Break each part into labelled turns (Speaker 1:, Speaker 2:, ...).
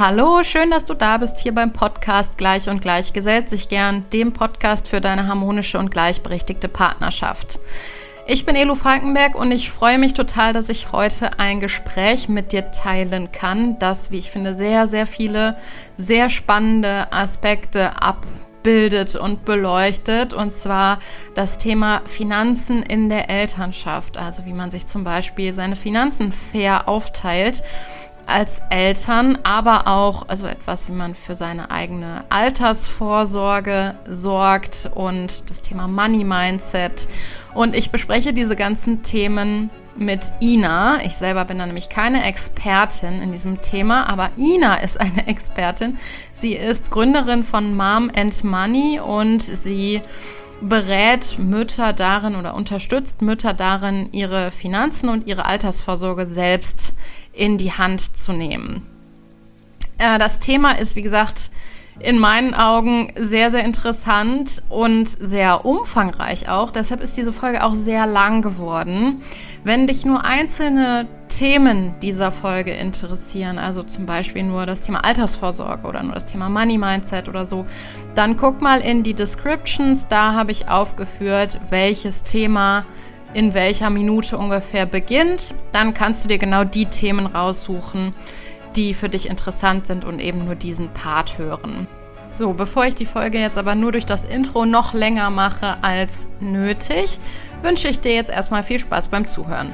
Speaker 1: Hallo, schön, dass du da bist hier beim Podcast Gleich und Gleich gesellt sich gern, dem Podcast für deine harmonische und gleichberechtigte Partnerschaft. Ich bin Elo Falkenberg und ich freue mich total, dass ich heute ein Gespräch mit dir teilen kann, das, wie ich finde, sehr, sehr viele sehr spannende Aspekte abbildet und beleuchtet, und zwar das Thema Finanzen in der Elternschaft, also wie man sich zum Beispiel seine Finanzen fair aufteilt als Eltern, aber auch also etwas, wie man für seine eigene Altersvorsorge sorgt und das Thema Money Mindset. Und ich bespreche diese ganzen Themen mit Ina. Ich selber bin da nämlich keine Expertin in diesem Thema, aber Ina ist eine Expertin. Sie ist Gründerin von Mom and Money und sie berät Mütter darin oder unterstützt Mütter darin, ihre Finanzen und ihre Altersvorsorge selbst in die Hand zu nehmen. Das Thema ist, wie gesagt, in meinen Augen sehr, sehr interessant und sehr umfangreich auch. Deshalb ist diese Folge auch sehr lang geworden. Wenn dich nur einzelne Themen dieser Folge interessieren, also zum Beispiel nur das Thema Altersvorsorge oder nur das Thema Money Mindset oder so, dann guck mal in die Descriptions. Da habe ich aufgeführt, welches Thema in welcher Minute ungefähr beginnt. Dann kannst du dir genau die Themen raussuchen, die für dich interessant sind und eben nur diesen Part hören. So, bevor ich die Folge jetzt aber nur durch das Intro noch länger mache als nötig, wünsche ich dir jetzt erstmal viel Spaß beim Zuhören.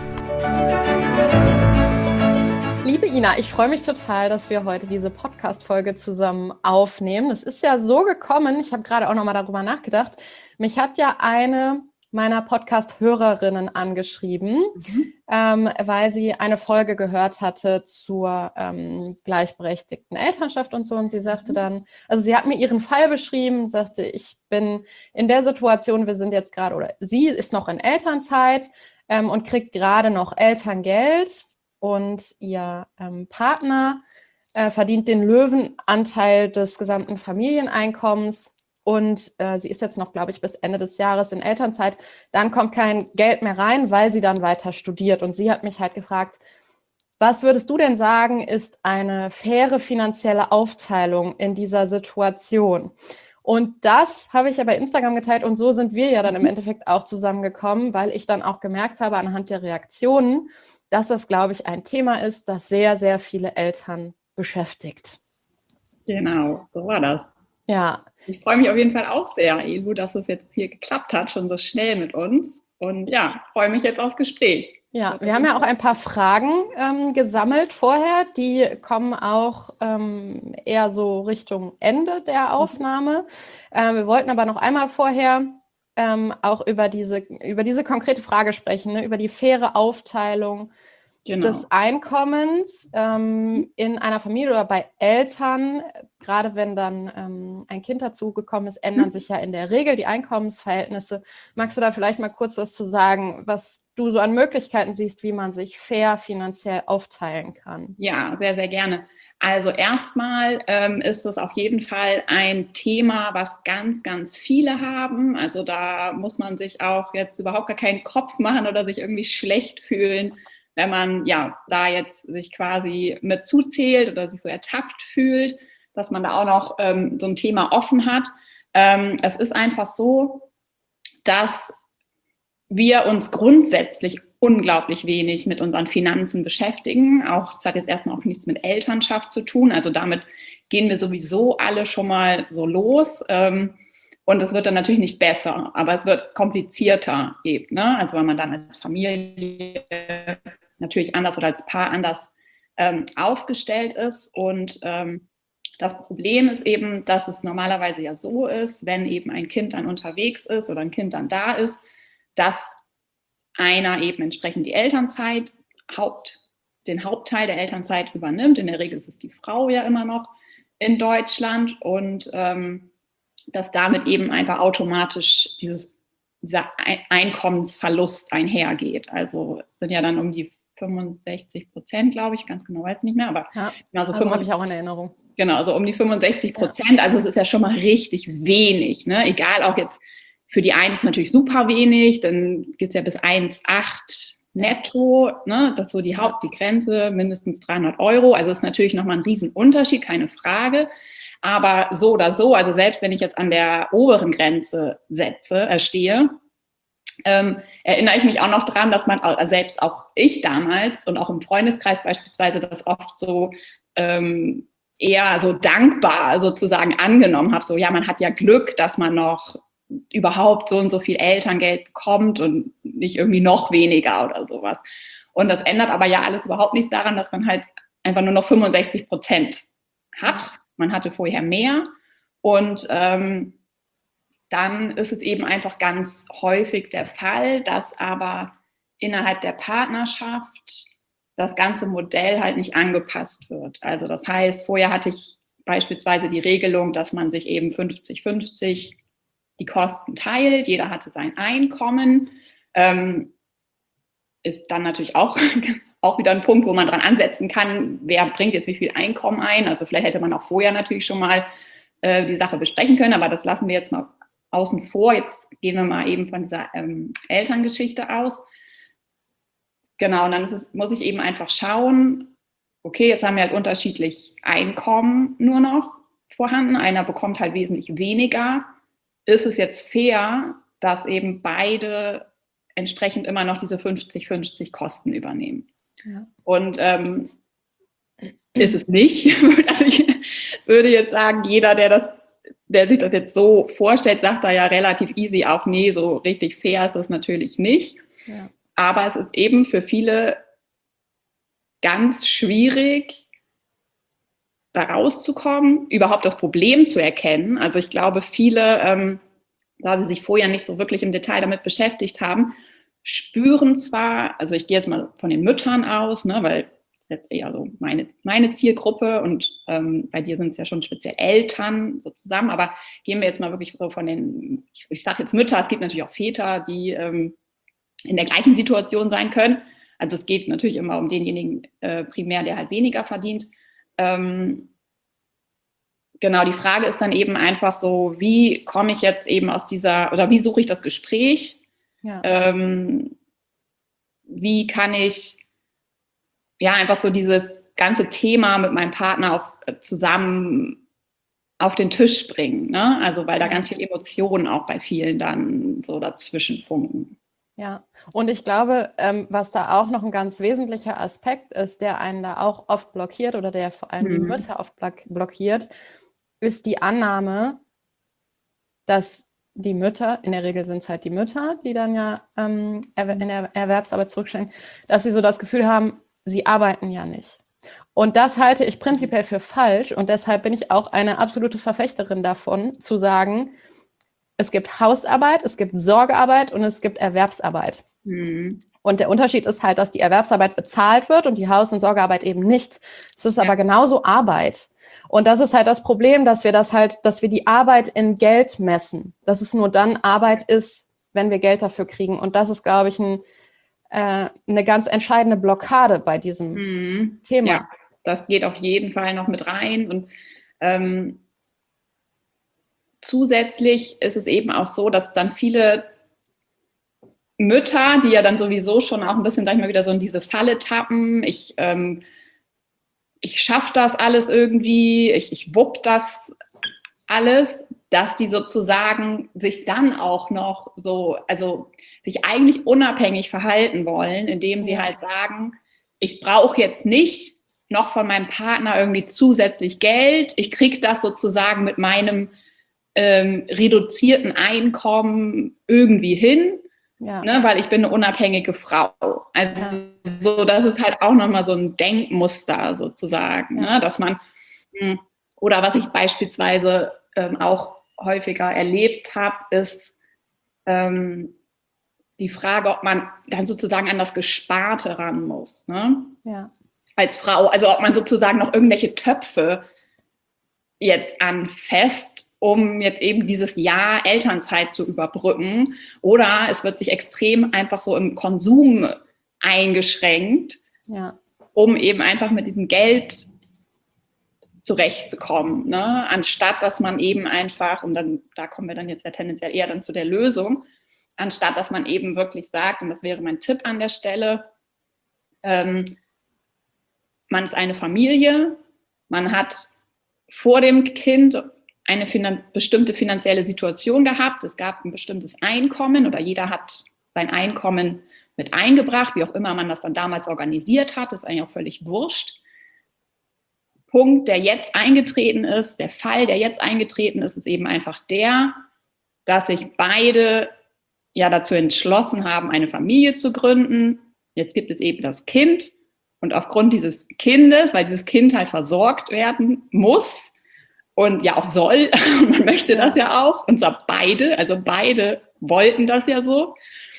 Speaker 1: Liebe Ina, ich freue mich total, dass wir heute diese Podcast-Folge zusammen aufnehmen. Es ist ja so gekommen, ich habe gerade auch nochmal darüber nachgedacht, mich hat ja eine meiner Podcast-Hörerinnen angeschrieben, weil sie eine Folge gehört hatte zur gleichberechtigten Elternschaft und so. Und sie sagte dann, also sie hat mir ihren Fall beschrieben, sagte, ich bin in der Situation, wir sind jetzt gerade, oder sie ist noch in Elternzeit und kriegt gerade noch Elterngeld, und ihr Partner verdient den Löwenanteil des gesamten Familieneinkommens. Und sie ist jetzt noch, glaube ich, bis Ende des Jahres in Elternzeit. Dann kommt kein Geld mehr rein, weil sie dann weiter studiert. Und sie hat mich halt gefragt, was würdest du denn sagen, ist eine faire finanzielle Aufteilung in dieser Situation? Und das habe ich ja bei Instagram geteilt, und so sind wir ja dann im Endeffekt auch zusammengekommen, weil ich dann auch gemerkt habe anhand der Reaktionen, dass das, glaube ich, ein Thema ist, das sehr, sehr viele Eltern beschäftigt.
Speaker 2: Genau, so war das.
Speaker 1: Ja.
Speaker 2: Ich freue mich auf jeden Fall auch sehr, Elu, dass es jetzt hier geklappt hat, schon so schnell mit uns. Und ja, freue mich jetzt aufs Gespräch.
Speaker 1: Ja, wir haben ja auch ein paar Fragen gesammelt vorher. Die kommen auch eher so Richtung Ende der Aufnahme. Wir wollten aber noch einmal vorher auch über diese konkrete Frage sprechen, ne? Über die faire Aufteilung des Einkommens in einer Familie oder bei Eltern. Gerade wenn dann ein Kind dazugekommen ist, ändern sich ja in der Regel die Einkommensverhältnisse. Magst du da vielleicht mal kurz was zu sagen, was du so an Möglichkeiten siehst, wie man sich fair finanziell aufteilen kann?
Speaker 2: Ja, sehr, sehr gerne. Also erstmal ist es auf jeden Fall ein Thema, was ganz, ganz viele haben. Also da muss man sich auch jetzt überhaupt gar keinen Kopf machen oder sich irgendwie schlecht fühlen, wenn man ja da jetzt sich quasi mit zuzählt oder sich so ertappt fühlt, dass man da auch noch so ein Thema offen hat. Es ist einfach so, dass wir uns grundsätzlich unglaublich wenig mit unseren Finanzen beschäftigen. Auch das hat jetzt erstmal auch nichts mit Elternschaft zu tun. Also damit gehen wir sowieso alle schon mal so los. Und es wird dann natürlich nicht besser, aber es wird komplizierter eben, ne? Also weil man dann als Familie natürlich anders oder als Paar anders aufgestellt ist. Und das Problem ist eben, dass es normalerweise ja so ist, wenn eben ein Kind dann unterwegs ist oder ein Kind dann da ist, dass einer eben entsprechend die Elternzeit, den Hauptteil der Elternzeit übernimmt. In der Regel ist es die Frau ja immer noch in Deutschland, und dass damit eben einfach automatisch dieser Einkommensverlust einhergeht. Also es sind ja dann um die 65%, glaube ich, ganz genau weiß ich nicht mehr, aber
Speaker 1: ja, also habe ich auch in Erinnerung.
Speaker 2: Genau, also um die 65%, also es ist ja schon mal richtig wenig, ne? Egal, auch jetzt für die einen ist es natürlich super wenig, dann geht es ja bis 1,8 netto, ne, das ist so die Grenze, mindestens 300 Euro. Also ist natürlich nochmal ein Riesenunterschied, keine Frage. Aber so oder so, also selbst wenn ich jetzt an der oberen Grenze stehe, erinnere ich mich auch noch dran, dass man, selbst auch ich damals und auch im Freundeskreis beispielsweise, das oft so eher so dankbar sozusagen angenommen habe. So, ja, man hat ja Glück, dass man noch überhaupt so und so viel Elterngeld bekommt und nicht irgendwie noch weniger oder sowas. Und das ändert aber ja alles überhaupt nichts daran, dass man halt einfach nur noch 65% hat. Man hatte vorher mehr. Und dann ist es eben einfach ganz häufig der Fall, dass aber innerhalb der Partnerschaft das ganze Modell halt nicht angepasst wird. Also das heißt, vorher hatte ich beispielsweise die Regelung, dass man sich eben 50-50 die Kosten teilt, jeder hatte sein Einkommen, ist dann natürlich auch wieder ein Punkt, wo man dran ansetzen kann, wer bringt jetzt wie viel Einkommen ein. Also vielleicht hätte man auch vorher natürlich schon mal die Sache besprechen können, aber das lassen wir jetzt mal außen vor. Jetzt gehen wir mal eben von dieser Elterngeschichte aus. Genau, und dann muss ich eben einfach schauen, okay, jetzt haben wir halt unterschiedlich Einkommen nur noch vorhanden. Einer bekommt halt wesentlich weniger. Ist es jetzt fair, dass eben beide entsprechend immer noch diese 50-50 Kosten übernehmen? Ja. Und ist es nicht. Also ich würde jetzt sagen, jeder, der sich das jetzt so vorstellt, sagt da ja relativ easy auch, nee, so richtig fair ist das natürlich nicht. Ja. Aber es ist eben für viele ganz schwierig, da rauszukommen, überhaupt das Problem zu erkennen. Also ich glaube, viele, da sie sich vorher nicht so wirklich im Detail damit beschäftigt haben, spüren zwar, also ich gehe jetzt mal von den Müttern aus, ne, weil das ist jetzt eher so meine Zielgruppe und bei dir sind es ja schon speziell Eltern so zusammen, aber gehen wir jetzt mal wirklich so von den, ich sage jetzt Mütter, es gibt natürlich auch Väter, die in der gleichen Situation sein können. Also es geht natürlich immer um denjenigen primär, der halt weniger verdient. Genau, die Frage ist dann eben einfach so, wie komme ich jetzt eben aus dieser, oder wie suche ich das Gespräch? Ja. Wie kann ich ja einfach so dieses ganze Thema mit meinem Partner zusammen auf den Tisch bringen, ne? Also weil da ganz viele Emotionen auch bei vielen dann so dazwischen funken.
Speaker 1: Ja, und ich glaube, was da auch noch ein ganz wesentlicher Aspekt ist, der einen da auch oft blockiert oder der vor allem die Mütter oft blockiert, ist die Annahme, dass die Mütter, in der Regel sind es halt die Mütter, die dann ja in der Erwerbsarbeit zurückstellen, dass sie so das Gefühl haben, sie arbeiten ja nicht. Und das halte ich prinzipiell für falsch und deshalb bin ich auch eine absolute Verfechterin davon, zu sagen, es gibt Hausarbeit, es gibt Sorgearbeit und es gibt Erwerbsarbeit. Und der Unterschied ist halt, dass die Erwerbsarbeit bezahlt wird und die Haus- und Sorgearbeit eben nicht. Es ist aber genauso Arbeit. Und das ist halt das Problem, dass wir die Arbeit in Geld messen. Dass es nur dann Arbeit ist, wenn wir Geld dafür kriegen. Und das ist, glaube ich, eine ganz entscheidende Blockade bei diesem Thema.
Speaker 2: Ja, das geht auf jeden Fall noch mit rein. Und zusätzlich ist es eben auch so, dass dann viele Mütter, die ja dann sowieso schon auch ein bisschen, sag ich mal, wieder so in diese Falle tappen, ich schaffe das alles irgendwie, ich wupp das alles, dass die sozusagen sich dann auch noch so, also sich eigentlich unabhängig verhalten wollen, indem sie halt sagen, ich brauche jetzt nicht noch von meinem Partner irgendwie zusätzlich Geld, ich kriege das sozusagen mit meinem reduzierten Einkommen irgendwie hin, ne, weil ich bin eine unabhängige Frau. Also so, das ist halt auch nochmal so ein Denkmuster sozusagen, ne, dass man, oder was ich beispielsweise auch häufiger erlebt habe, ist die Frage, ob man dann sozusagen an das Gesparte ran muss, ne? Als Frau, also ob man sozusagen noch irgendwelche Töpfe jetzt anfasst, um jetzt eben dieses Jahr Elternzeit zu überbrücken. Oder es wird sich extrem einfach so im Konsum eingeschränkt, um eben einfach mit diesem Geld zurechtzukommen, ne? Anstatt dass man eben einfach, und dann, da kommen wir dann jetzt ja tendenziell eher dann zu der Lösung, anstatt dass man eben wirklich sagt, und das wäre mein Tipp an der Stelle, man ist eine Familie, man hat vor dem Kind eine bestimmte finanzielle Situation gehabt, es gab ein bestimmtes Einkommen oder jeder hat sein Einkommen mit eingebracht, wie auch immer man das dann damals organisiert hat, ist eigentlich auch völlig wurscht. Punkt, der jetzt eingetreten ist, der Fall, der jetzt eingetreten ist, ist eben einfach der, dass sich beide ja dazu entschlossen haben, eine Familie zu gründen. Jetzt gibt es eben das Kind und aufgrund dieses Kindes, weil dieses Kind halt versorgt werden muss und ja auch soll, man möchte das ja auch, und zwar beide, also beide wollten das ja so,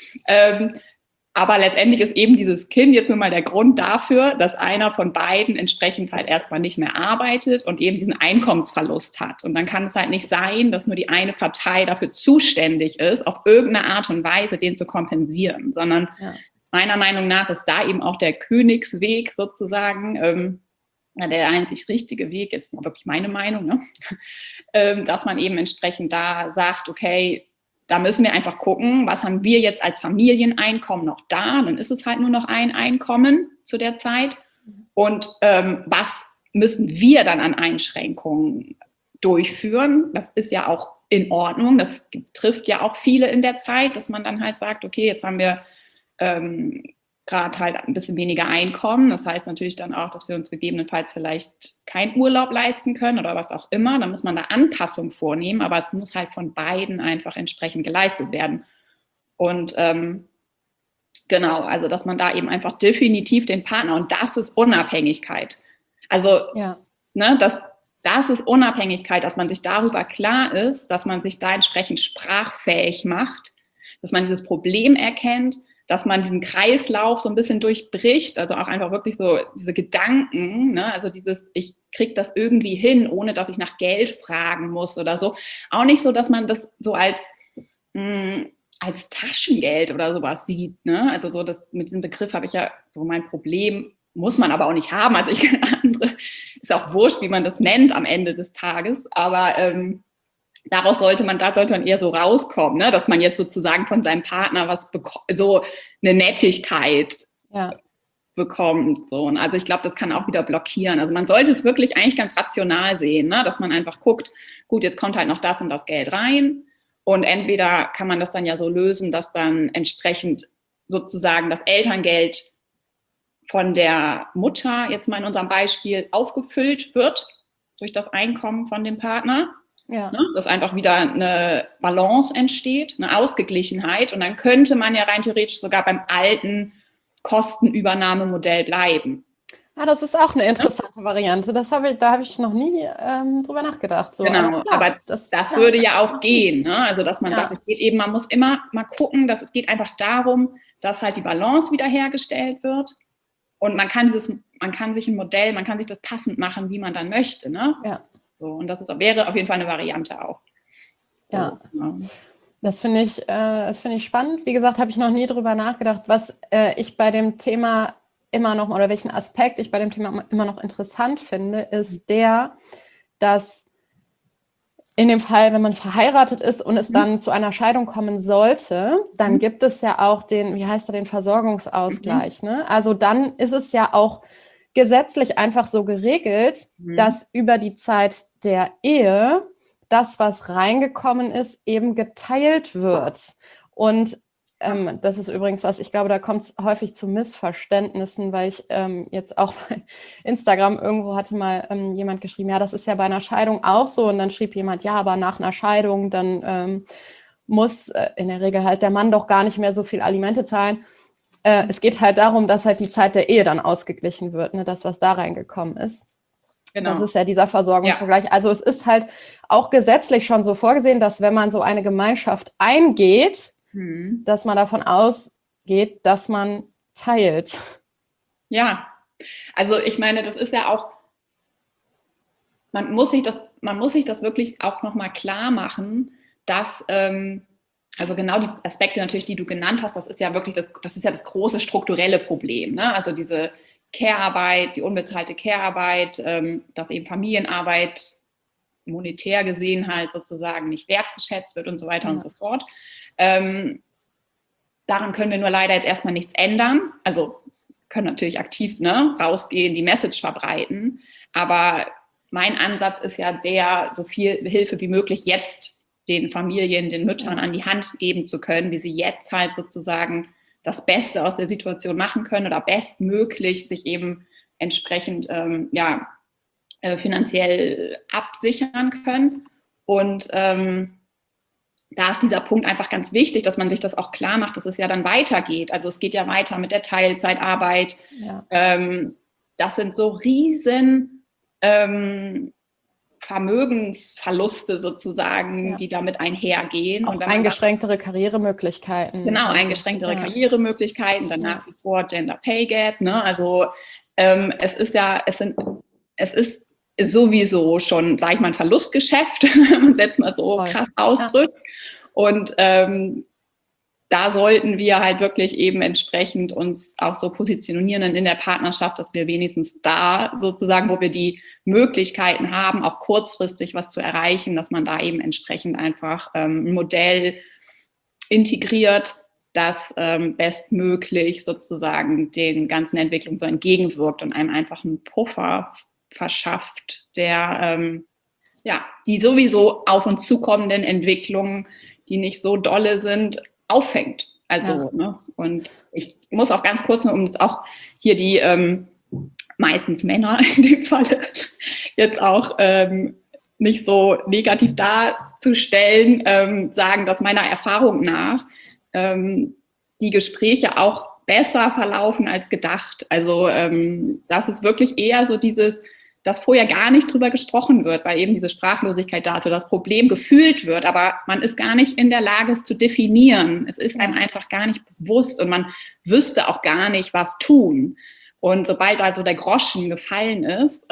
Speaker 2: aber letztendlich ist eben dieses Kind jetzt nun mal der Grund dafür, dass einer von beiden entsprechend halt erstmal nicht mehr arbeitet und eben diesen Einkommensverlust hat. Und dann kann es halt nicht sein, dass nur die eine Partei dafür zuständig ist, auf irgendeine Art und Weise den zu kompensieren, sondern meiner Meinung nach ist da eben auch der Königsweg sozusagen, der einzig richtige Weg, jetzt mal wirklich meine Meinung, ne? Dass man eben entsprechend da sagt, okay, da müssen wir einfach gucken, was haben wir jetzt als Familieneinkommen noch da, dann ist es halt nur noch ein Einkommen zu der Zeit und was müssen wir dann an Einschränkungen durchführen, das ist ja auch in Ordnung, das trifft ja auch viele in der Zeit, dass man dann halt sagt, okay, jetzt haben wir gerade halt ein bisschen weniger Einkommen. Das heißt natürlich dann auch, dass wir uns gegebenenfalls vielleicht keinen Urlaub leisten können oder was auch immer. Dann muss man da Anpassungen vornehmen, aber es muss halt von beiden einfach entsprechend geleistet werden. Und genau, also dass man da eben einfach definitiv den Partner, und das ist Unabhängigkeit. Also ne, das ist Unabhängigkeit, dass man sich darüber klar ist, dass man sich da entsprechend sprachfähig macht, dass man dieses Problem erkennt, dass man diesen Kreislauf so ein bisschen durchbricht, also auch einfach wirklich so diese Gedanken, ne? Also dieses, ich kriege das irgendwie hin, ohne dass ich nach Geld fragen muss oder so. Auch nicht so, dass man das so als Taschengeld oder sowas sieht, ne? Also so, das, mit diesem Begriff habe ich ja so mein Problem, muss man aber auch nicht haben. Also ich kenne andere, ist auch wurscht, wie man das nennt am Ende des Tages, aber da sollte man eher so rauskommen, ne? Dass man jetzt sozusagen von seinem Partner so eine Nettigkeit bekommt. So. Und also ich glaube, das kann auch wieder blockieren. Also man sollte es wirklich eigentlich ganz rational sehen, ne? Dass man einfach guckt, gut, jetzt kommt halt noch das und das Geld rein und entweder kann man das dann ja so lösen, dass dann entsprechend sozusagen das Elterngeld von der Mutter, jetzt mal in unserem Beispiel, aufgefüllt wird durch das Einkommen von dem Partner. Ja. Ne, dass einfach wieder eine Balance entsteht, eine Ausgeglichenheit. Und dann könnte man ja rein theoretisch sogar beim alten Kostenübernahmemodell bleiben.
Speaker 1: Ja, das ist auch eine interessante Variante. Da habe ich noch nie drüber nachgedacht. So.
Speaker 2: Genau, aber das würde ja auch gehen. Ne? Also dass man sagt, es geht eben, man muss immer mal gucken, dass es geht einfach darum, dass halt die Balance wiederhergestellt wird. Und man kann sich das passend machen, wie man dann möchte. Ne? Ja. So, und wäre auf jeden Fall eine Variante auch. So,
Speaker 1: ja. Das finde ich spannend. Wie gesagt, habe ich noch nie drüber nachgedacht, was ich bei dem Thema immer noch, oder welchen Aspekt ich bei dem Thema immer noch interessant finde, ist dass in dem Fall, wenn man verheiratet ist und es dann zu einer Scheidung kommen sollte, dann gibt es ja auch den Versorgungsausgleich. Ne? Also dann ist es ja auch gesetzlich einfach so geregelt, dass über die Zeit der Ehe das, was reingekommen ist, eben geteilt wird. Und das ist übrigens was, ich glaube, da kommt es häufig zu Missverständnissen, weil ich jetzt auch bei Instagram irgendwo hatte mal jemand geschrieben, ja, das ist ja bei einer Scheidung auch so. Und dann schrieb jemand, ja, aber nach einer Scheidung, dann muss in der Regel halt der Mann doch gar nicht mehr so viel Alimente zahlen. Es geht halt darum, dass halt die Zeit der Ehe dann ausgeglichen wird, ne, das, was da reingekommen ist. Genau. Das ist ja dieser Versorgungsvergleich. Also es ist halt auch gesetzlich schon so vorgesehen, dass wenn man so eine Gemeinschaft eingeht, dass man davon ausgeht, dass man teilt.
Speaker 2: Ja, also ich meine, das ist ja auch, man muss sich das wirklich auch nochmal klar machen, dass also genau die Aspekte natürlich, die du genannt hast, das ist ja wirklich das große strukturelle Problem, ne? Also diese Care-Arbeit, die unbezahlte Care-Arbeit, dass eben Familienarbeit monetär gesehen halt sozusagen nicht wertgeschätzt wird und so weiter und so fort. daran können wir nur leider jetzt erstmal nichts ändern. Also können natürlich aktiv, ne, rausgehen, die Message verbreiten. Aber mein Ansatz ist ja der, so viel Hilfe wie möglich jetzt den Familien, den Müttern an die Hand geben zu können, wie sie jetzt halt sozusagen das Beste aus der Situation machen können oder bestmöglich sich eben entsprechend finanziell absichern können. Und da ist dieser Punkt einfach ganz wichtig, dass man sich das auch klar macht, dass es ja dann weitergeht. Also es geht ja weiter mit der Teilzeitarbeit. Ja. Das sind so riesen Vermögensverluste sozusagen, die damit einhergehen.
Speaker 1: Auch und eingeschränktere Karrieremöglichkeiten.
Speaker 2: Genau, eingeschränktere Karrieremöglichkeiten, dann nach wie vor Gender Pay Gap. Ne? Also es ist sowieso schon, sage ich mal, ein Verlustgeschäft, wenn man es jetzt mal so krass ausdrückt. Und da sollten wir halt wirklich eben entsprechend uns auch so positionieren in der Partnerschaft, dass wir wenigstens da sozusagen, wo wir die Möglichkeiten haben, auch kurzfristig was zu erreichen, dass man da eben entsprechend einfach ein Modell integriert, das bestmöglich sozusagen den ganzen Entwicklungen so entgegenwirkt und einem einfach einen Puffer verschafft, der die sowieso auf uns zukommenden Entwicklungen, die nicht so dolle sind, auffängt. Also, ne? Und ich muss auch ganz kurz, um auch hier die meistens Männer in dem Falle jetzt auch nicht so negativ darzustellen, sagen, dass meiner Erfahrung nach die Gespräche auch besser verlaufen als gedacht. Also das ist wirklich eher so dass vorher gar nicht drüber gesprochen wird, weil eben diese Sprachlosigkeit da ist, das Problem gefühlt wird, aber man ist gar nicht in der Lage, es zu definieren. Es ist einem einfach gar nicht bewusst und man wüsste auch gar nicht, was tun. Und sobald also der Groschen gefallen ist,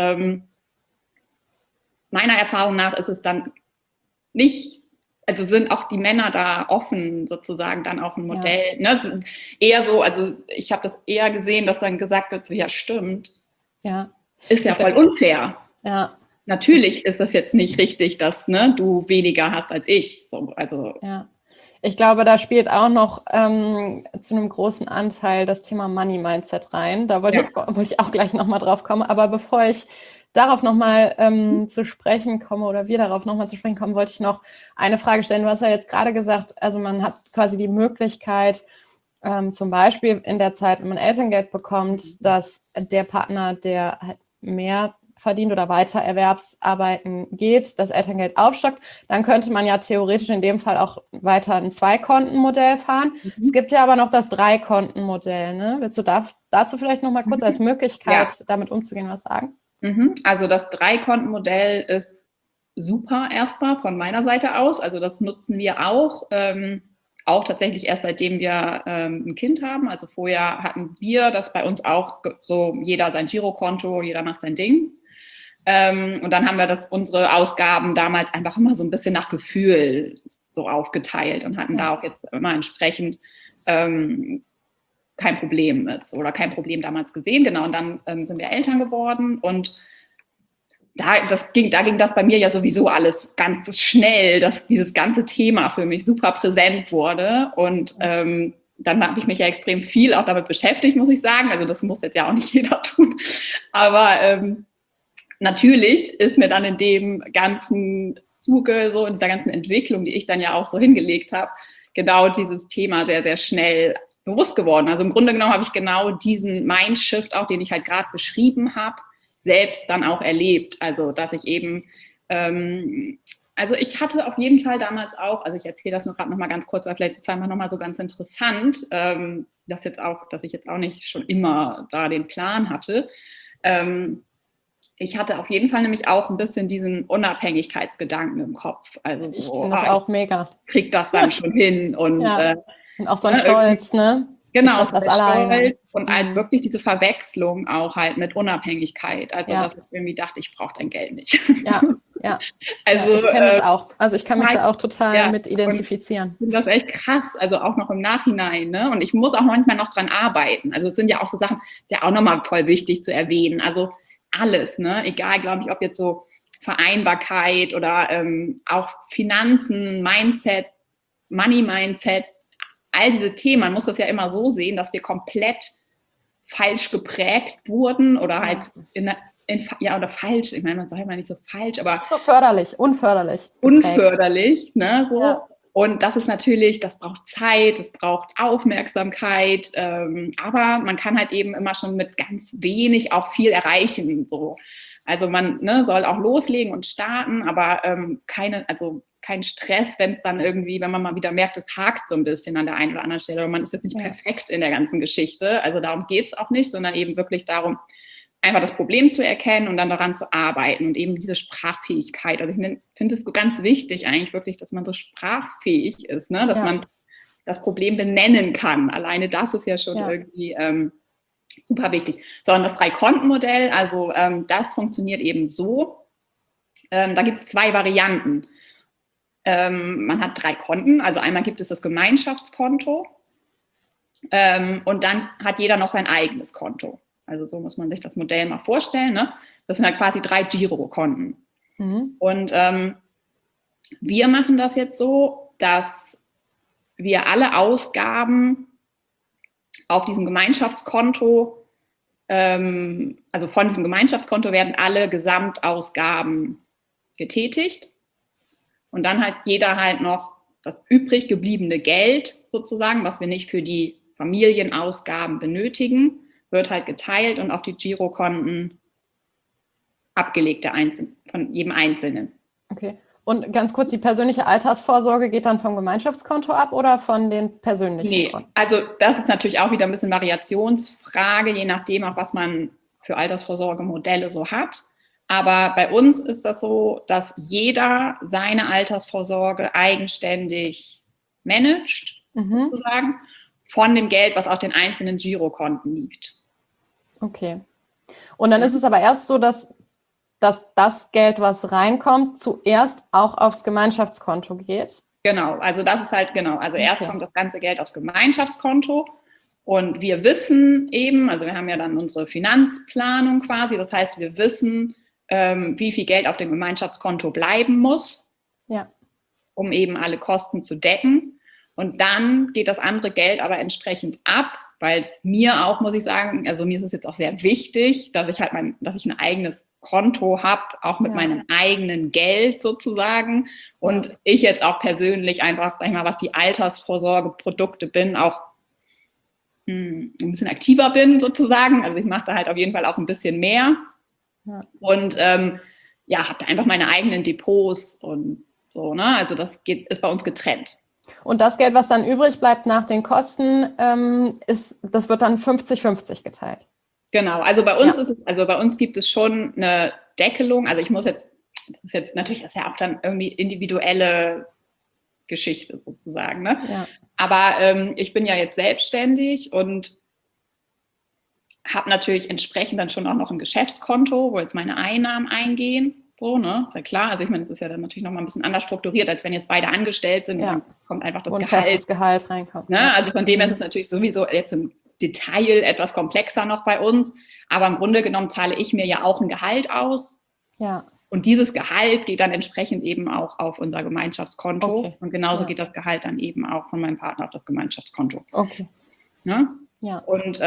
Speaker 2: meiner Erfahrung nach ist es dann nicht, also sind auch die Männer da offen, sozusagen dann auch ein Modell. Ne? Eher so, also ich habe das eher gesehen, dass dann gesagt wird, so, ja stimmt.
Speaker 1: Ja.
Speaker 2: Ist ja voll unfair.
Speaker 1: Ja.
Speaker 2: Natürlich ist das jetzt nicht richtig, dass du weniger hast als ich. So, also.
Speaker 1: Ja. Ich glaube, da spielt auch noch zu einem großen Anteil das Thema Money Mindset rein. Da wollte ich auch gleich nochmal drauf kommen. Aber bevor ich darauf nochmal zu sprechen komme oder wir darauf nochmal zu sprechen kommen, wollte ich noch eine Frage stellen. Du hast ja jetzt gerade gesagt, also man hat quasi die Möglichkeit, zum Beispiel in der Zeit, wenn man Elterngeld bekommt, dass der Partner, der halt mehr verdient oder weiter Erwerbsarbeiten geht, das Elterngeld aufstockt, dann könnte man ja theoretisch in dem Fall auch weiter ein Zwei-Konten-Modell fahren. Es gibt ja aber noch das Drei-Konten-Modell. Ne? Willst du dazu vielleicht noch mal kurz als Möglichkeit, damit umzugehen, was sagen?
Speaker 2: Also das Drei-Konten-Modell ist super erstmal von meiner Seite aus. Also das nutzen wir auch tatsächlich erst seitdem wir ein Kind haben. Also vorher hatten wir das bei uns auch so, jeder sein Girokonto, jeder macht sein Ding. Und dann haben wir unsere Ausgaben damals einfach immer so ein bisschen nach Gefühl so aufgeteilt und hatten da auch jetzt immer entsprechend kein Problem mit oder kein Problem damals gesehen. Genau, und dann sind wir Eltern geworden und da ging das bei mir ja sowieso alles ganz schnell, dass dieses ganze Thema für mich super präsent wurde und dann habe ich mich ja extrem viel auch damit beschäftigt, muss ich sagen. Also das muss jetzt ja auch nicht jeder tun, aber natürlich ist mir dann in dem ganzen Zuge, so in dieser ganzen Entwicklung, die ich dann ja auch so hingelegt habe, genau dieses Thema sehr, sehr schnell bewusst geworden. Also im Grunde genommen habe ich genau diesen Mindshift auch, den ich halt gerade beschrieben habe, selbst dann auch erlebt. Also dass ich eben, also ich hatte auf jeden Fall damals auch, also ich erzähle das nur gerade nochmal ganz kurz, weil vielleicht ist es einfach nochmal so ganz interessant, dass ich jetzt auch nicht schon immer da den Plan hatte. Ich hatte auf jeden Fall nämlich auch ein bisschen diesen Unabhängigkeitsgedanken im Kopf. Also
Speaker 1: ich finde das auch mega.
Speaker 2: Krieg das dann schon hin und,
Speaker 1: und auch so ein Stolz, ne?
Speaker 2: Genau, das alleine. Und halt wirklich diese Verwechslung auch halt mit Unabhängigkeit. Also dass ich irgendwie dachte, ich brauche dein Geld nicht.
Speaker 1: Ja. Also ich kenne das auch. Also ich kann mich da auch total mit identifizieren.
Speaker 2: Ich finde das echt krass, also auch noch im Nachhinein. Ne? Und ich muss auch manchmal noch dran arbeiten. Also es sind ja auch so Sachen, ist ja auch nochmal voll wichtig zu erwähnen. Also alles, ne? Egal, glaube ich, ob jetzt so Vereinbarkeit oder auch Finanzen, Mindset, Money-Mindset, all diese Themen, man muss das ja immer so sehen, dass wir komplett falsch geprägt wurden oder halt oder falsch, ich meine, man sagt immer nicht so falsch, aber
Speaker 1: so unförderlich.
Speaker 2: Unförderlich, ne, so. Ja. Und das ist natürlich, das braucht Zeit, das braucht Aufmerksamkeit, aber man kann halt eben immer schon mit ganz wenig auch viel erreichen, so. Also man soll auch loslegen und starten, aber kein Stress, wenn man mal wieder merkt, es hakt so ein bisschen an der einen oder anderen Stelle, aber man ist jetzt nicht perfekt in der ganzen Geschichte, also darum geht es auch nicht, sondern eben wirklich darum, einfach das Problem zu erkennen und dann daran zu arbeiten und eben diese Sprachfähigkeit. Also ich finde es ganz wichtig eigentlich wirklich, dass man so sprachfähig ist, ne? Dass man das Problem benennen kann. Alleine das ist ja schon irgendwie super wichtig. So, und das Drei-Konten-Modell, also das funktioniert eben so. Da gibt es 2 Varianten. Man hat 3 Konten, also einmal gibt es das Gemeinschaftskonto und dann hat jeder noch sein eigenes Konto. Also so muss man sich das Modell mal vorstellen. Ne? Das sind halt quasi 3 Girokonten. Mhm. Und wir machen das jetzt so, dass wir alle Ausgaben auf diesem Gemeinschaftskonto, also von diesem Gemeinschaftskonto werden alle Gesamtausgaben getätigt. Und dann hat jeder halt noch das übrig gebliebene Geld sozusagen, was wir nicht für die Familienausgaben benötigen, wird halt geteilt und auf die Girokonten abgelegt von jedem Einzelnen.
Speaker 1: Okay. Und ganz kurz, die persönliche Altersvorsorge geht dann vom Gemeinschaftskonto ab oder von den persönlichen Konten?
Speaker 2: Also das ist natürlich auch wieder ein bisschen Variationsfrage, je nachdem auch, was man für Altersvorsorgemodelle so hat. Aber bei uns ist das so, dass jeder seine Altersvorsorge eigenständig managt, sozusagen, von dem Geld, was auf den einzelnen Girokonten liegt.
Speaker 1: Okay. Und dann ist es aber erst so, dass das Geld, was reinkommt, zuerst auch aufs Gemeinschaftskonto geht?
Speaker 2: Genau, also das ist halt also erst kommt das ganze Geld aufs Gemeinschaftskonto und wir wissen eben, also wir haben ja dann unsere Finanzplanung quasi, das heißt, wir wissen, wie viel Geld auf dem Gemeinschaftskonto bleiben muss, um eben alle Kosten zu decken. Und dann geht das andere Geld aber entsprechend ab, weil es mir auch, muss ich sagen, also mir ist es jetzt auch sehr wichtig, dass ich ein eigenes Konto habe, auch mit meinem eigenen Geld sozusagen. Und ich jetzt auch persönlich einfach, sag ich mal, was die Altersvorsorgeprodukte bin, auch ein bisschen aktiver bin sozusagen. Also ich mache da halt auf jeden Fall auch ein bisschen mehr. Ja. Und habe da einfach meine eigenen Depots und so, ne? Also das ist bei uns getrennt.
Speaker 1: Und das Geld, was dann übrig bleibt nach den Kosten, das wird dann 50-50 geteilt.
Speaker 2: Genau, also bei uns gibt es schon eine Deckelung. Also das ist jetzt natürlich ja auch dann irgendwie individuelle Geschichte sozusagen, ne? Ja. Aber ich bin ja jetzt selbstständig und habe natürlich entsprechend dann schon auch noch ein Geschäftskonto, wo jetzt meine Einnahmen eingehen. So, ne? Ist ja klar. Also ich meine, das ist ja dann natürlich nochmal ein bisschen anders strukturiert, als wenn jetzt beide angestellt sind. Dann kommt einfach das Gehalt.
Speaker 1: Festes Gehalt reinkommt.
Speaker 2: Ne? Also von dem her ist es natürlich sowieso jetzt im Detail etwas komplexer noch bei uns. Aber im Grunde genommen zahle ich mir ja auch ein Gehalt aus. Ja. Und dieses Gehalt geht dann entsprechend eben auch auf unser Gemeinschaftskonto. Okay. Und genauso geht das Gehalt dann eben auch von meinem Partner auf das Gemeinschaftskonto. Okay. Ne? Ja. Und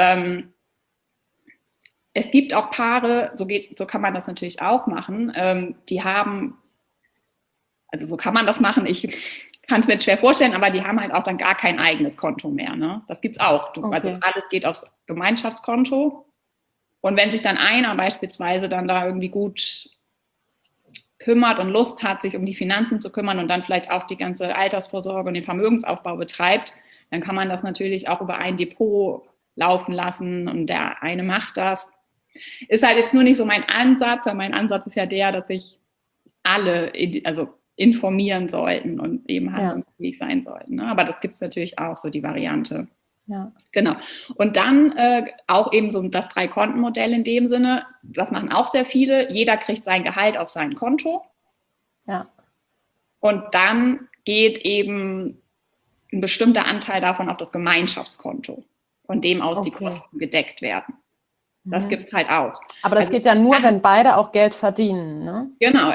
Speaker 2: es gibt auch Paare, so kann man das natürlich auch machen, die haben, also so kann man das machen, ich kann es mir schwer vorstellen, aber die haben halt auch dann gar kein eigenes Konto mehr. Ne? Das gibt es auch. Also alles geht aufs Gemeinschaftskonto. Und wenn sich dann einer beispielsweise dann da irgendwie gut kümmert und Lust hat, sich um die Finanzen zu kümmern und dann vielleicht auch die ganze Altersvorsorge und den Vermögensaufbau betreibt, dann kann man das natürlich auch über ein Depot laufen lassen und der eine macht das. Ist halt jetzt nur nicht so mein Ansatz, weil mein Ansatz ist ja der, dass sich alle informieren sollten und eben handlungsfähig sein sollten. Ne? Aber das gibt es natürlich auch, so die Variante. Ja. Genau. Und dann auch eben so das Drei-Konten-Modell in dem Sinne, das machen auch sehr viele. Jeder kriegt sein Gehalt auf sein Konto. Ja. Und dann geht eben ein bestimmter Anteil davon auf das Gemeinschaftskonto, von dem aus die Kosten gedeckt werden. Das gibt es halt auch.
Speaker 1: Aber das geht ja nur, wenn beide auch Geld verdienen, ne?
Speaker 2: Genau.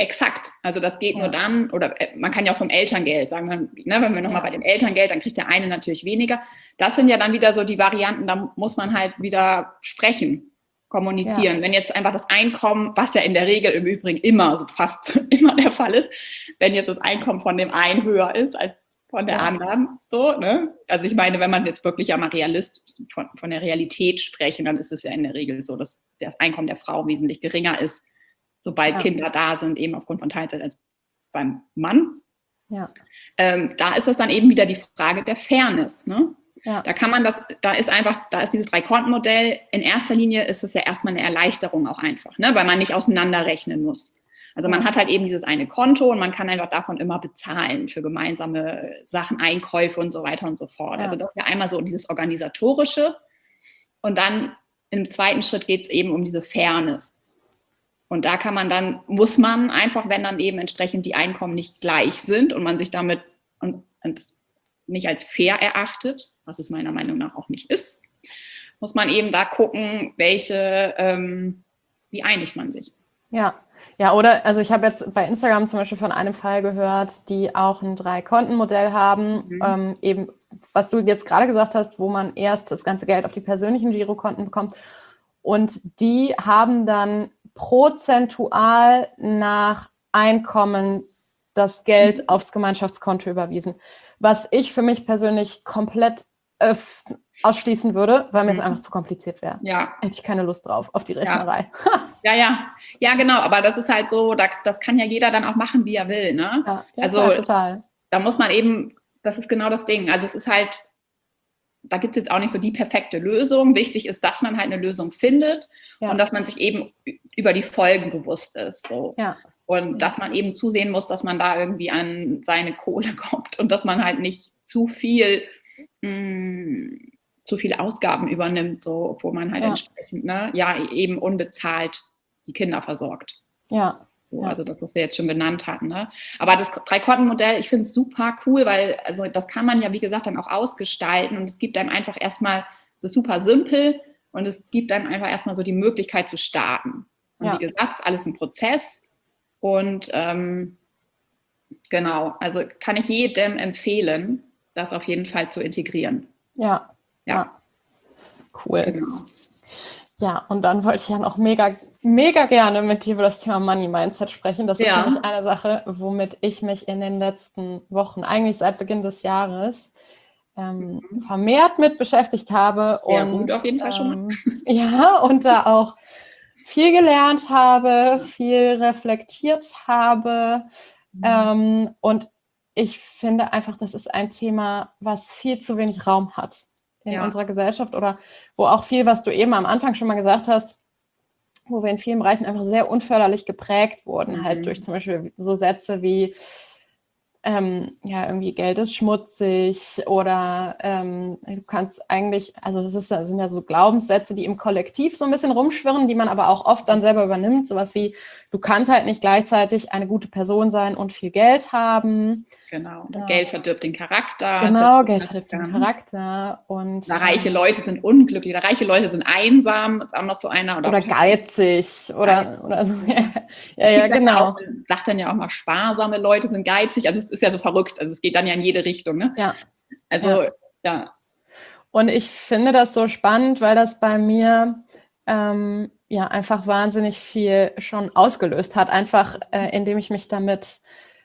Speaker 2: Exakt. Also das geht nur dann, oder man kann ja auch vom Elterngeld sagen, ne, wenn wir nochmal bei dem Elterngeld, dann kriegt der eine natürlich weniger. Das sind ja dann wieder so die Varianten, da muss man halt wieder sprechen, kommunizieren. Ja. Wenn jetzt einfach das Einkommen, was ja in der Regel im Übrigen immer, so fast immer der Fall ist, wenn jetzt das Einkommen von dem einen höher ist als von der anderen, so, ne? Also ich meine, wenn man jetzt wirklich ja mal von der Realität sprechen, dann ist es ja in der Regel so, dass das Einkommen der Frau wesentlich geringer ist, sobald Kinder da sind, eben aufgrund von Teilzeit als beim Mann. Ja. Da ist das dann eben wieder die Frage der Fairness. Ne? Ja. Da ist dieses Drei-Konten-Modell, in erster Linie ist es ja erstmal eine Erleichterung auch einfach, ne? Weil man nicht auseinanderrechnen muss. Also man hat halt eben dieses eine Konto und man kann einfach davon immer bezahlen für gemeinsame Sachen, Einkäufe und so weiter und so fort. Ja. Also das ist ja einmal so dieses Organisatorische. Und dann im zweiten Schritt geht es eben um diese Fairness. Und da muss man einfach, wenn dann eben entsprechend die Einkommen nicht gleich sind und man sich damit nicht als fair erachtet, was es meiner Meinung nach auch nicht ist, muss man eben da gucken, wie einigt man sich.
Speaker 1: Ja, oder, also ich habe jetzt bei Instagram zum Beispiel von einem Fall gehört, die auch ein Drei-Konten-Modell haben, eben, was du jetzt gerade gesagt hast, wo man erst das ganze Geld auf die persönlichen Girokonten bekommt und die haben dann prozentual nach Einkommen das Geld aufs Gemeinschaftskonto überwiesen. Was ich für mich persönlich komplett ausschließen würde, weil mir es einfach zu kompliziert wäre. Ja. Hätte ich keine Lust drauf, auf die Rechnerei.
Speaker 2: Ja, genau. Aber das ist halt so, das kann ja jeder dann auch machen, wie er will. Ne?
Speaker 1: Ja, also total.
Speaker 2: Da muss man eben, das ist genau das Ding. Also es ist halt, da gibt es jetzt auch nicht so die perfekte Lösung. Wichtig ist, dass man halt eine Lösung findet und dass man sich eben über die Folgen bewusst ist. So. Ja. Und dass man eben zusehen muss, dass man da irgendwie an seine Kohle kommt und dass man halt nicht zu viele Ausgaben übernimmt, so, wo man halt entsprechend eben unbezahlt die Kinder versorgt.
Speaker 1: Ja.
Speaker 2: So, also das, was wir jetzt schon genannt hatten. Ne? Aber das Drei-Konten-Modell, ich finde es super cool, weil also das kann man ja, wie gesagt, dann auch ausgestalten und es gibt einem einfach erstmal, es ist super simpel und es gibt einem einfach erstmal so die Möglichkeit zu starten. Und wie gesagt, ist alles ein Prozess und genau, also kann ich jedem empfehlen, das auf jeden Fall zu integrieren.
Speaker 1: Ja. Cool. Genau. Ja, und dann wollte ich ja noch mega, mega gerne mit dir über das Thema Money Mindset sprechen. Das ist nämlich eine Sache, womit ich mich in den letzten Wochen, eigentlich seit Beginn des Jahres, vermehrt mit beschäftigt habe.
Speaker 2: Sehr gut, auf jeden Fall schon mal.
Speaker 1: Ja, und da auch viel gelernt habe, viel reflektiert habe. Und ich finde einfach, das ist ein Thema, was viel zu wenig Raum hat in unserer Gesellschaft oder wo auch viel, was du eben am Anfang schon mal gesagt hast, wo wir in vielen Bereichen einfach sehr unförderlich geprägt wurden, halt durch zum Beispiel so Sätze wie irgendwie Geld ist schmutzig oder du kannst eigentlich, also das sind ja so Glaubenssätze, die im Kollektiv so ein bisschen rumschwirren, die man aber auch oft dann selber übernimmt, sowas wie, du kannst halt nicht gleichzeitig eine gute Person sein und viel Geld haben.
Speaker 2: Genau, Geld verdirbt den Charakter.
Speaker 1: Genau, Geld verdirbt den Charakter. Und
Speaker 2: reiche Leute sind unglücklich, oder reiche Leute sind einsam, ist auch noch so einer.
Speaker 1: Oder geizig, oder so. Ja, genau.
Speaker 2: Sagt dann ja auch mal, sparsame Leute sind geizig, also es ist ja so verrückt, also es geht dann ja in jede Richtung, ne?
Speaker 1: Ja.
Speaker 2: Also, ja.
Speaker 1: Und ich finde das so spannend, weil das bei mir einfach wahnsinnig viel schon ausgelöst hat, einfach indem ich mich damit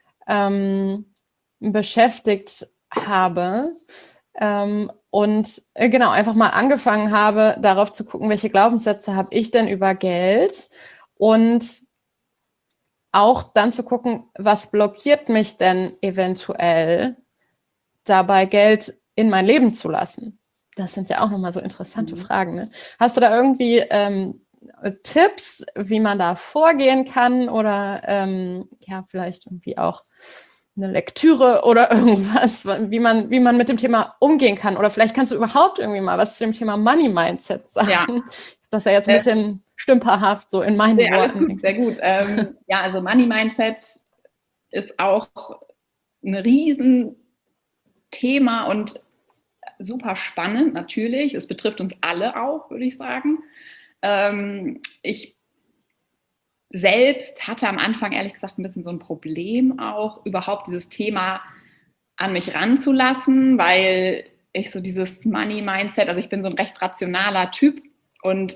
Speaker 1: beschäftigt habe und genau, einfach mal angefangen habe, darauf zu gucken, welche Glaubenssätze habe ich denn über Geld und auch dann zu gucken, was blockiert mich denn eventuell dabei, Geld in mein Leben zu lassen. Das sind ja auch nochmal so interessante Fragen. Ne? Hast du da irgendwie Tipps, wie man da vorgehen kann oder vielleicht irgendwie auch eine Lektüre oder irgendwas, wie man mit dem Thema umgehen kann? Oder vielleicht kannst du überhaupt irgendwie mal was zu dem Thema Money Mindset sagen. Ja. Das ist ja jetzt ein bisschen stümperhaft so in meinen Worten.
Speaker 2: Alles gut, sehr gut. Also Money Mindset ist auch ein Riesenthema und super spannend natürlich. Es betrifft uns alle auch, würde ich sagen. Ich selbst hatte am Anfang ehrlich gesagt ein bisschen so ein Problem auch, überhaupt dieses Thema an mich ranzulassen, weil ich so dieses Money-Mindset, also ich bin so ein recht rationaler Typ und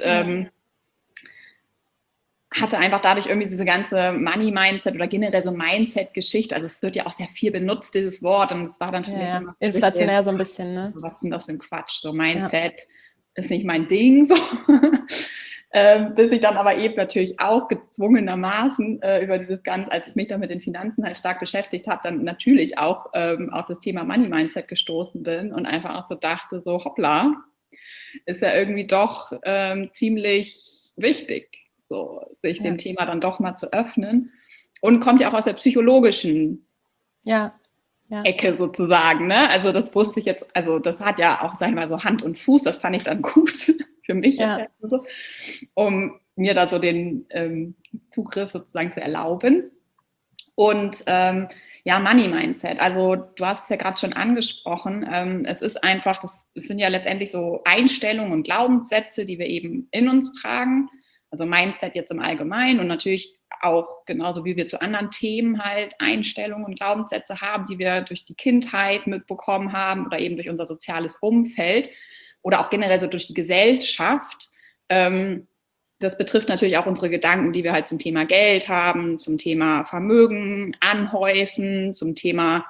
Speaker 2: hatte einfach dadurch irgendwie diese ganze Money-Mindset oder generell so Mindset-Geschichte, also es wird ja auch sehr viel benutzt, dieses Wort, und es war dann für mich immer
Speaker 1: inflationär so ein bisschen, ne?
Speaker 2: Was ist denn das für ein Quatsch, so Mindset ist nicht mein Ding, so. Bis ich dann aber eben natürlich auch gezwungenermaßen über dieses Ganze, als ich mich dann mit den Finanzen halt stark beschäftigt habe, dann natürlich auch auf das Thema Money-Mindset gestoßen bin und einfach auch so dachte, so hoppla, ist ja irgendwie doch ziemlich wichtig, so, sich dem Thema dann doch mal zu öffnen, und kommt ja auch aus der psychologischen Ecke sozusagen, ne? Also das wusste ich jetzt, also das hat ja auch, sag ich mal, so Hand und Fuß, das fand ich dann gut für mich, so, um mir da so den Zugriff sozusagen zu erlauben. Und Money-Mindset, also du hast es ja gerade schon angesprochen, es ist einfach, es sind ja letztendlich so Einstellungen und Glaubenssätze, die wir eben in uns tragen, also Mindset jetzt im Allgemeinen und natürlich auch genauso wie wir zu anderen Themen halt Einstellungen und Glaubenssätze haben, die wir durch die Kindheit mitbekommen haben oder eben durch unser soziales Umfeld oder auch generell so durch die Gesellschaft. Das betrifft natürlich auch unsere Gedanken, die wir halt zum Thema Geld haben, zum Thema Vermögen anhäufen, zum Thema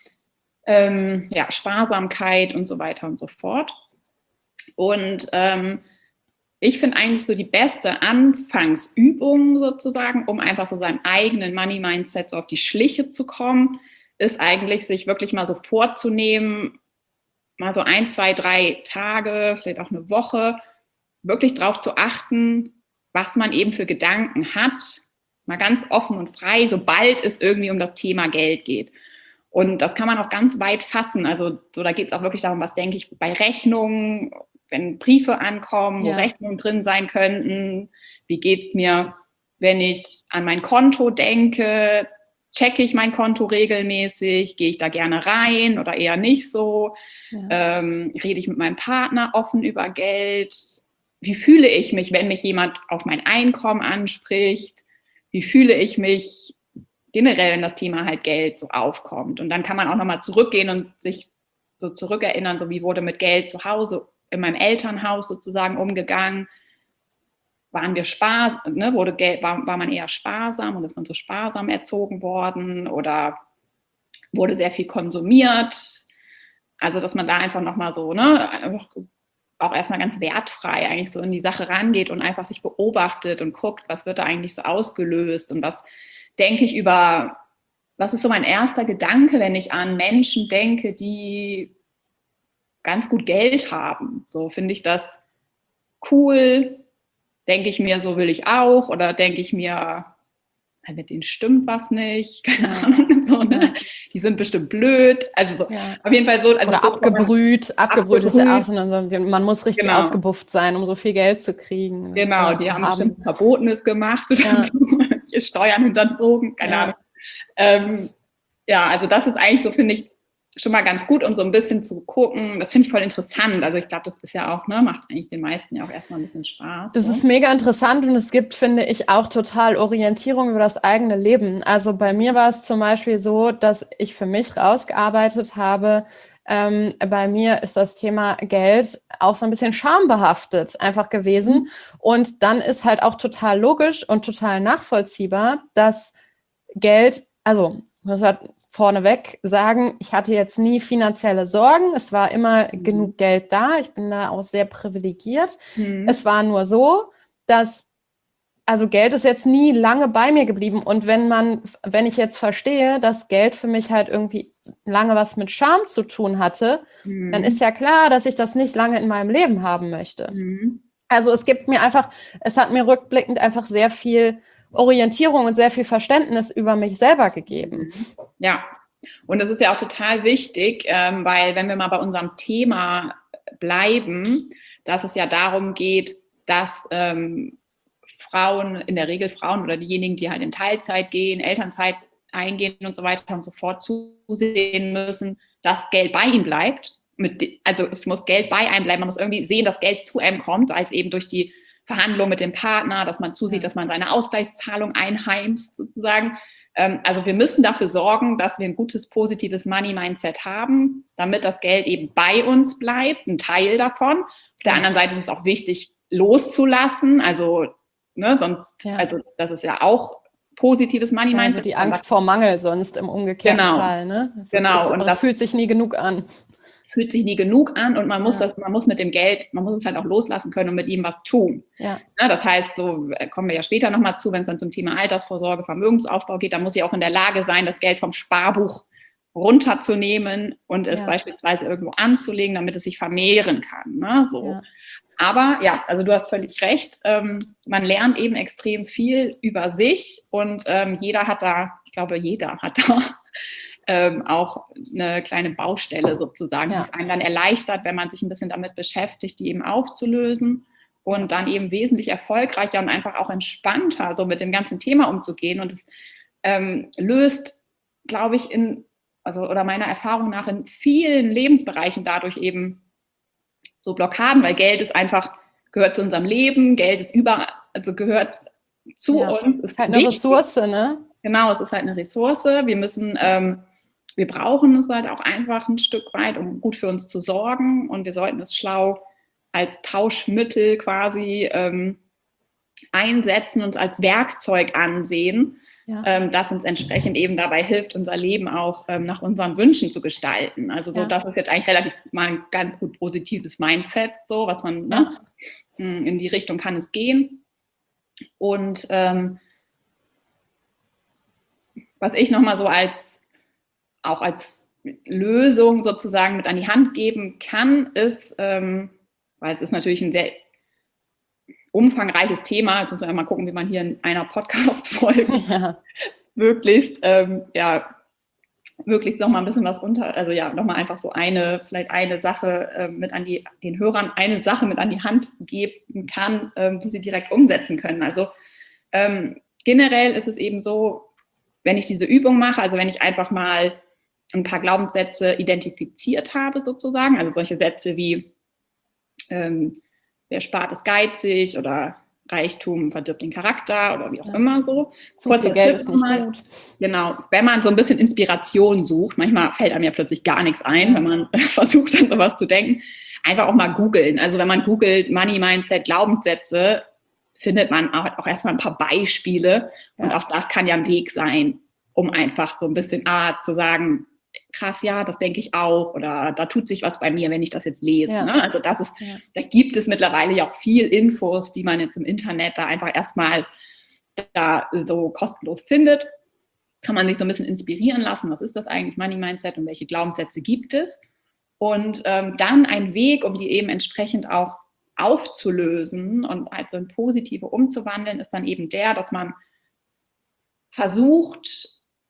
Speaker 2: Sparsamkeit und so weiter und so fort. Und ich finde eigentlich so die beste Anfangsübung sozusagen, um einfach so seinem eigenen Money-Mindset so auf die Schliche zu kommen, ist eigentlich, sich wirklich mal so vorzunehmen, mal so 1, 2, 3 Tage, vielleicht auch eine Woche, wirklich darauf zu achten, was man eben für Gedanken hat, mal ganz offen und frei, sobald es irgendwie um das Thema Geld geht. Und das kann man auch ganz weit fassen. Also so, da geht es auch wirklich darum, was denke ich bei Rechnungen, wenn Briefe ankommen, wo Rechnungen drin sein könnten. Wie geht es mir, wenn ich an mein Konto denke? Checke ich mein Konto regelmäßig? Gehe ich da gerne rein oder eher nicht so? Rede ich mit meinem Partner offen über Geld? Wie fühle ich mich, wenn mich jemand auf mein Einkommen anspricht? Wie fühle ich mich generell, wenn das Thema halt Geld so aufkommt? Und dann kann man auch nochmal zurückgehen und sich so zurückerinnern, so wie wurde mit Geld zu Hause in meinem Elternhaus sozusagen umgegangen? Waren wir war man eher sparsam und ist man so sparsam erzogen worden oder wurde sehr viel konsumiert? Also, dass man da einfach nochmal so, auch erstmal ganz wertfrei eigentlich so in die Sache rangeht und einfach sich beobachtet und guckt, was wird da eigentlich so ausgelöst und was denke ich was ist so mein erster Gedanke, wenn ich an Menschen denke, die ganz gut Geld haben. So, finde ich das cool? Denke ich mir, so will ich auch? Oder denke ich mir, mit denen stimmt was nicht? Keine Ahnung. So, ne? Die sind bestimmt blöd. Also so, auf jeden Fall so. Also
Speaker 1: oder
Speaker 2: so
Speaker 1: abgebrüht ist ja auch so, man muss richtig ausgebufft sein, um so viel Geld zu kriegen.
Speaker 2: Genau, die haben bestimmt Verbotenes gemacht oder so, Steuern hinterzogen, keine Ahnung. Also das ist eigentlich so, finde ich, schon mal ganz gut, um so ein bisschen zu gucken. Das finde ich voll interessant. Also ich glaube, das ist ja auch, macht eigentlich den meisten ja auch erstmal ein bisschen Spaß.
Speaker 1: Das ist mega interessant und es gibt, finde ich, auch total Orientierung über das eigene Leben. Also bei mir war es zum Beispiel so, dass ich für mich rausgearbeitet habe, bei mir ist das Thema Geld auch so ein bisschen schambehaftet einfach gewesen. Und dann ist halt auch total logisch und total nachvollziehbar, dass Geld, also ich muss halt vorneweg sagen, ich hatte jetzt nie finanzielle Sorgen. Es war immer genug Geld da. Ich bin da auch sehr privilegiert. Es war nur so, dass, also Geld ist jetzt nie lange bei mir geblieben. Und wenn ich jetzt verstehe, dass Geld für mich halt irgendwie lange was mit Scham zu tun hatte, dann ist ja klar, dass ich das nicht lange in meinem Leben haben möchte. Also es hat mir rückblickend einfach sehr viel Orientierung und sehr viel Verständnis über mich selber gegeben.
Speaker 2: Ja, und das ist ja auch total wichtig, weil wenn wir mal bei unserem Thema bleiben, dass es ja darum geht, dass Frauen, in der Regel Frauen oder diejenigen, die halt in Teilzeit gehen, Elternzeit eingehen und so weiter und so fort, zusehen müssen, dass Geld bei ihnen bleibt. Also es muss Geld bei einem bleiben, man muss irgendwie sehen, dass Geld zu einem kommt, als eben durch die Verhandlungen mit dem Partner, dass man zusieht, dass man seine Ausgleichszahlung einheimst sozusagen. Also wir müssen dafür sorgen, dass wir ein gutes, positives Money-Mindset haben, damit das Geld eben bei uns bleibt, ein Teil davon. Auf der anderen Seite ist es auch wichtig, loszulassen, also sonst, also das ist ja auch positives Money-Mindset.
Speaker 1: Also die Angst vor Mangel sonst im umgekehrten Fall, ne?
Speaker 2: Und
Speaker 1: das fühlt sich nie genug an.
Speaker 2: Fühlt sich nie genug an und man muss mit dem Geld, man muss es halt auch loslassen können und mit ihm was tun. Ja. Das heißt, so kommen wir ja später nochmal zu, wenn es dann zum Thema Altersvorsorge, Vermögensaufbau geht, dann muss ich auch in der Lage sein, das Geld vom Sparbuch runterzunehmen und es beispielsweise irgendwo anzulegen, damit es sich vermehren kann. Ne? So. Ja. Aber ja, also du hast völlig recht, man lernt eben extrem viel über sich und jeder hat da auch eine kleine Baustelle sozusagen, die es einem dann erleichtert, wenn man sich ein bisschen damit beschäftigt, die eben aufzulösen und dann eben wesentlich erfolgreicher und einfach auch entspannter so mit dem ganzen Thema umzugehen. Und es löst, glaube ich, oder meiner Erfahrung nach in vielen Lebensbereichen dadurch eben so Blockaden, weil Geld ist einfach, gehört zu unserem Leben, Geld ist gehört zu uns.
Speaker 1: Ist halt eine Ressource, ne?
Speaker 2: Genau, es ist halt eine Ressource. Wir brauchen es halt auch einfach ein Stück weit, um gut für uns zu sorgen. Und wir sollten es schlau als Tauschmittel quasi einsetzen, uns als Werkzeug ansehen, das uns entsprechend eben dabei hilft, unser Leben auch nach unseren Wünschen zu gestalten. Also das ist jetzt eigentlich relativ mal ein ganz gut positives Mindset, so was man in die Richtung kann es gehen. Und was ich nochmal so als Lösung sozusagen mit an die Hand geben kann, ist, weil es ist natürlich ein sehr umfangreiches Thema, jetzt muss man ja mal gucken, wie man hier in einer Podcast-Folge möglichst nochmal ein bisschen was nochmal einfach so vielleicht eine Sache den Hörern eine Sache mit an die Hand geben kann, die sie direkt umsetzen können. Also generell ist es eben so, wenn ich diese Übung mache, also wenn ich einfach mal ein paar Glaubenssätze identifiziert habe sozusagen, also solche Sätze wie wer spart ist geizig oder Reichtum verdirbt den Charakter oder wie auch immer so.
Speaker 1: Zu viel Geld ist nicht gut.
Speaker 2: Genau, wenn man so ein bisschen Inspiration sucht, manchmal fällt einem ja plötzlich gar nichts ein, wenn man versucht, an sowas zu denken, einfach auch mal googeln. Also wenn man googelt Money Mindset, Glaubenssätze, findet man auch erstmal ein paar Beispiele und auch das kann ja ein Weg sein, um einfach so ein bisschen zu sagen, krass, das denke ich auch oder da tut sich was bei mir, wenn ich das jetzt lese. Ne? Also da gibt es mittlerweile ja auch viel Infos, die man jetzt im Internet da einfach erstmal da so kostenlos findet. Kann man sich so ein bisschen inspirieren lassen, was ist das eigentlich, Money Mindset und welche Glaubenssätze gibt es? Und dann ein Weg, um die eben entsprechend auch aufzulösen und also in positive umzuwandeln, ist dann eben dass man versucht,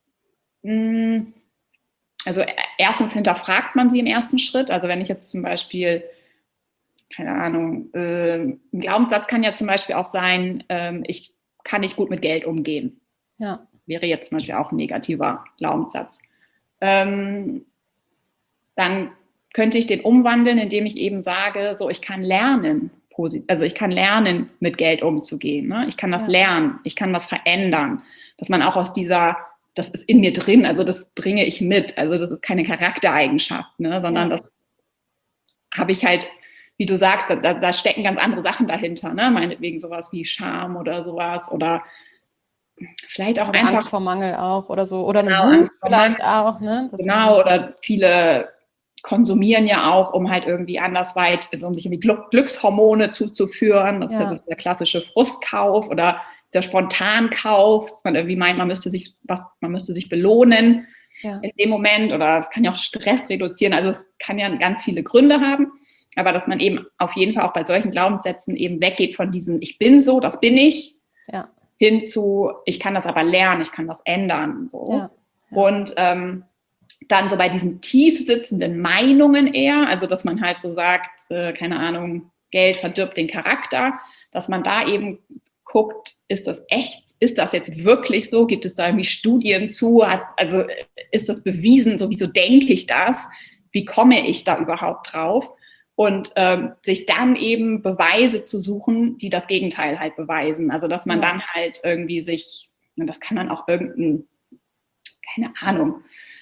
Speaker 2: also erstens hinterfragt man sie im ersten Schritt. Also wenn ich jetzt zum Beispiel, keine Ahnung, ein Glaubenssatz kann ja zum Beispiel auch sein, ich kann nicht gut mit Geld umgehen. Ja. Wäre jetzt zum Beispiel auch ein negativer Glaubenssatz. Dann könnte ich den umwandeln, indem ich eben sage, so ich kann lernen, mit Geld umzugehen. Ne? Ich kann das lernen, ich kann was verändern. Dass man auch das ist in mir drin, also das bringe ich mit. Also das ist keine Charaktereigenschaft, ne? Sondern das habe ich halt, wie du sagst, da stecken ganz andere Sachen dahinter. Ne? Meinetwegen sowas wie Scham oder sowas oder vielleicht auch einfach
Speaker 1: Angst vor Mangel auch oder so. Oder eine Wut vielleicht auch. Ne?
Speaker 2: Genau, oder viele konsumieren ja auch, um halt irgendwie andersweit, also um sich irgendwie Glückshormone zuzuführen. Das ist ja so der klassische Frustkauf oder der Spontankauf, dass man irgendwie meint, man müsste sich belohnen in dem Moment oder es kann ja auch Stress reduzieren. Also es kann ja ganz viele Gründe haben, aber dass man eben auf jeden Fall auch bei solchen Glaubenssätzen eben weggeht von diesem ich bin so, das bin ich, hin zu ich kann das aber lernen, ich kann das ändern. So. Ja. Und dann so bei diesen tief sitzenden Meinungen eher, also dass man halt so sagt, keine Ahnung, Geld verdirbt den Charakter, dass man da eben guckt, ist das echt? Ist das jetzt wirklich so? Gibt es da irgendwie Studien zu? Also ist das bewiesen? So, wieso denke ich das? Wie komme ich da überhaupt drauf? Und sich dann eben Beweise zu suchen, die das Gegenteil halt beweisen. Also dass man dann halt irgendwie sich, und das kann dann auch irgendein, keine Ahnung,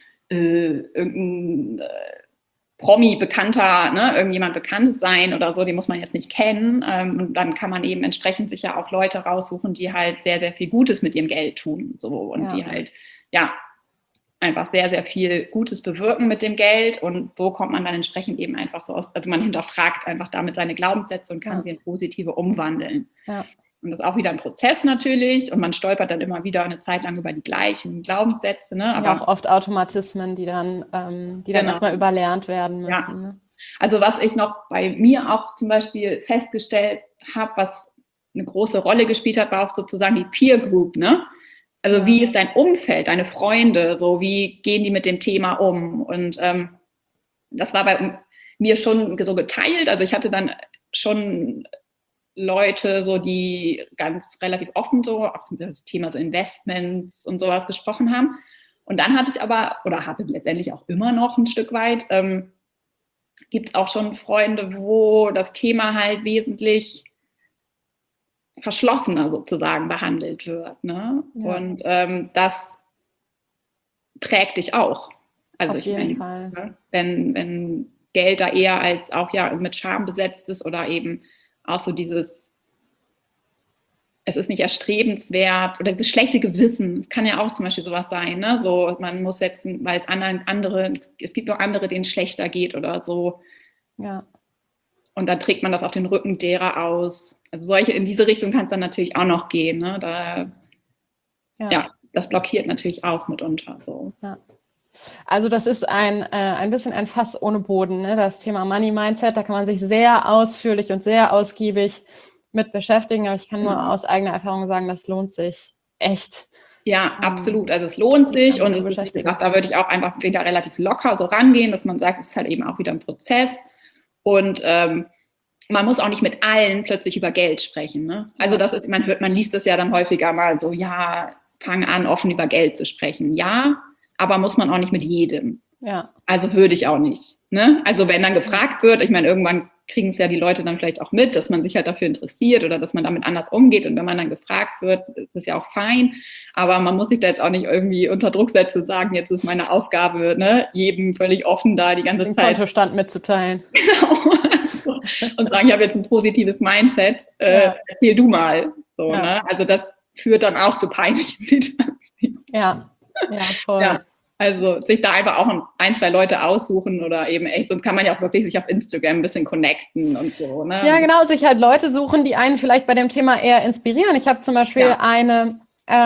Speaker 2: irgendein Promi, Bekannter, ne, irgendjemand Bekanntes sein oder so, den muss man jetzt nicht kennen. Und dann kann man eben entsprechend sich ja auch Leute raussuchen, die halt sehr, sehr viel Gutes mit ihrem Geld tun. So, und die halt, einfach sehr, sehr viel Gutes bewirken mit dem Geld. Und so kommt man dann entsprechend eben einfach so aus, also man hinterfragt einfach damit seine Glaubenssätze und kann sie in positive umwandeln. Ja. Und das ist auch wieder ein Prozess natürlich und man stolpert dann immer wieder eine Zeit lang über die gleichen Glaubenssätze. Ne?
Speaker 1: Aber auch oft Automatismen, die dann erstmal überlernt werden müssen. Ja. Ne?
Speaker 2: Also was ich noch bei mir auch zum Beispiel festgestellt habe, was eine große Rolle gespielt hat, war auch sozusagen die Peer Group. Ne? Also wie ist dein Umfeld, deine Freunde, so wie gehen die mit dem Thema um? Und das war bei mir schon so geteilt. Also ich hatte dann schon Leute, so die ganz relativ offen so auf das Thema so Investments und sowas gesprochen haben. Und dann hatte ich aber, oder habe letztendlich auch immer noch ein Stück weit, gibt es auch schon Freunde, wo das Thema halt wesentlich verschlossener sozusagen behandelt wird. Ne? Ja. Und das prägt dich auch. Also
Speaker 1: auf jeden Fall.
Speaker 2: Ne? Wenn Geld da eher als auch mit Scham besetzt ist oder eben auch so dieses, es ist nicht erstrebenswert oder das schlechte Gewissen, es kann ja auch zum Beispiel sowas sein, ne? So, man muss jetzt, weil es gibt noch andere, denen es schlechter geht oder so. Ja. Und dann trägt man das auf den Rücken derer aus. Also in diese Richtung kann es dann natürlich auch noch gehen, ne? Das blockiert natürlich auch mitunter so.
Speaker 1: Ja. Also das ist ein bisschen ein Fass ohne Boden, ne? Das Thema Money Mindset, da kann man sich sehr ausführlich und sehr ausgiebig mit beschäftigen, aber ich kann nur aus eigener Erfahrung sagen, das lohnt sich echt.
Speaker 2: Ja, absolut. Also es lohnt sich und es ist, wie gesagt, da würde ich auch einfach wieder relativ locker so rangehen, dass man sagt, es ist halt eben auch wieder ein Prozess und man muss auch nicht mit allen plötzlich über Geld sprechen. Ne? Also das ist, man liest das ja dann häufiger mal so, fang an, offen über Geld zu sprechen. Ja, aber muss man auch nicht mit jedem. Ja. Also würde ich auch nicht. Ne? Also wenn dann gefragt wird, ich meine, irgendwann kriegen es ja die Leute dann vielleicht auch mit, dass man sich halt dafür interessiert oder dass man damit anders umgeht. Und wenn man dann gefragt wird, ist es ja auch fein. Aber man muss sich da jetzt auch nicht irgendwie unter Druck setzen und sagen, jetzt ist meine Aufgabe, ne, jedem völlig offen da die ganze
Speaker 1: den
Speaker 2: Zeit. Den
Speaker 1: Kontostand mitzuteilen.
Speaker 2: Genau. Und sagen, ich habe jetzt ein positives Mindset, erzähl du mal. So, ne? Also das führt dann auch zu peinlichen Situationen.
Speaker 1: Ja, voll. Ja.
Speaker 2: Also sich da einfach auch ein, zwei Leute aussuchen oder eben echt, sonst kann man ja auch wirklich sich auf Instagram ein bisschen connecten und so. Ne?
Speaker 1: Ja, genau, sich halt Leute suchen, die einen vielleicht bei dem Thema eher inspirieren. Ich habe zum Beispiel eine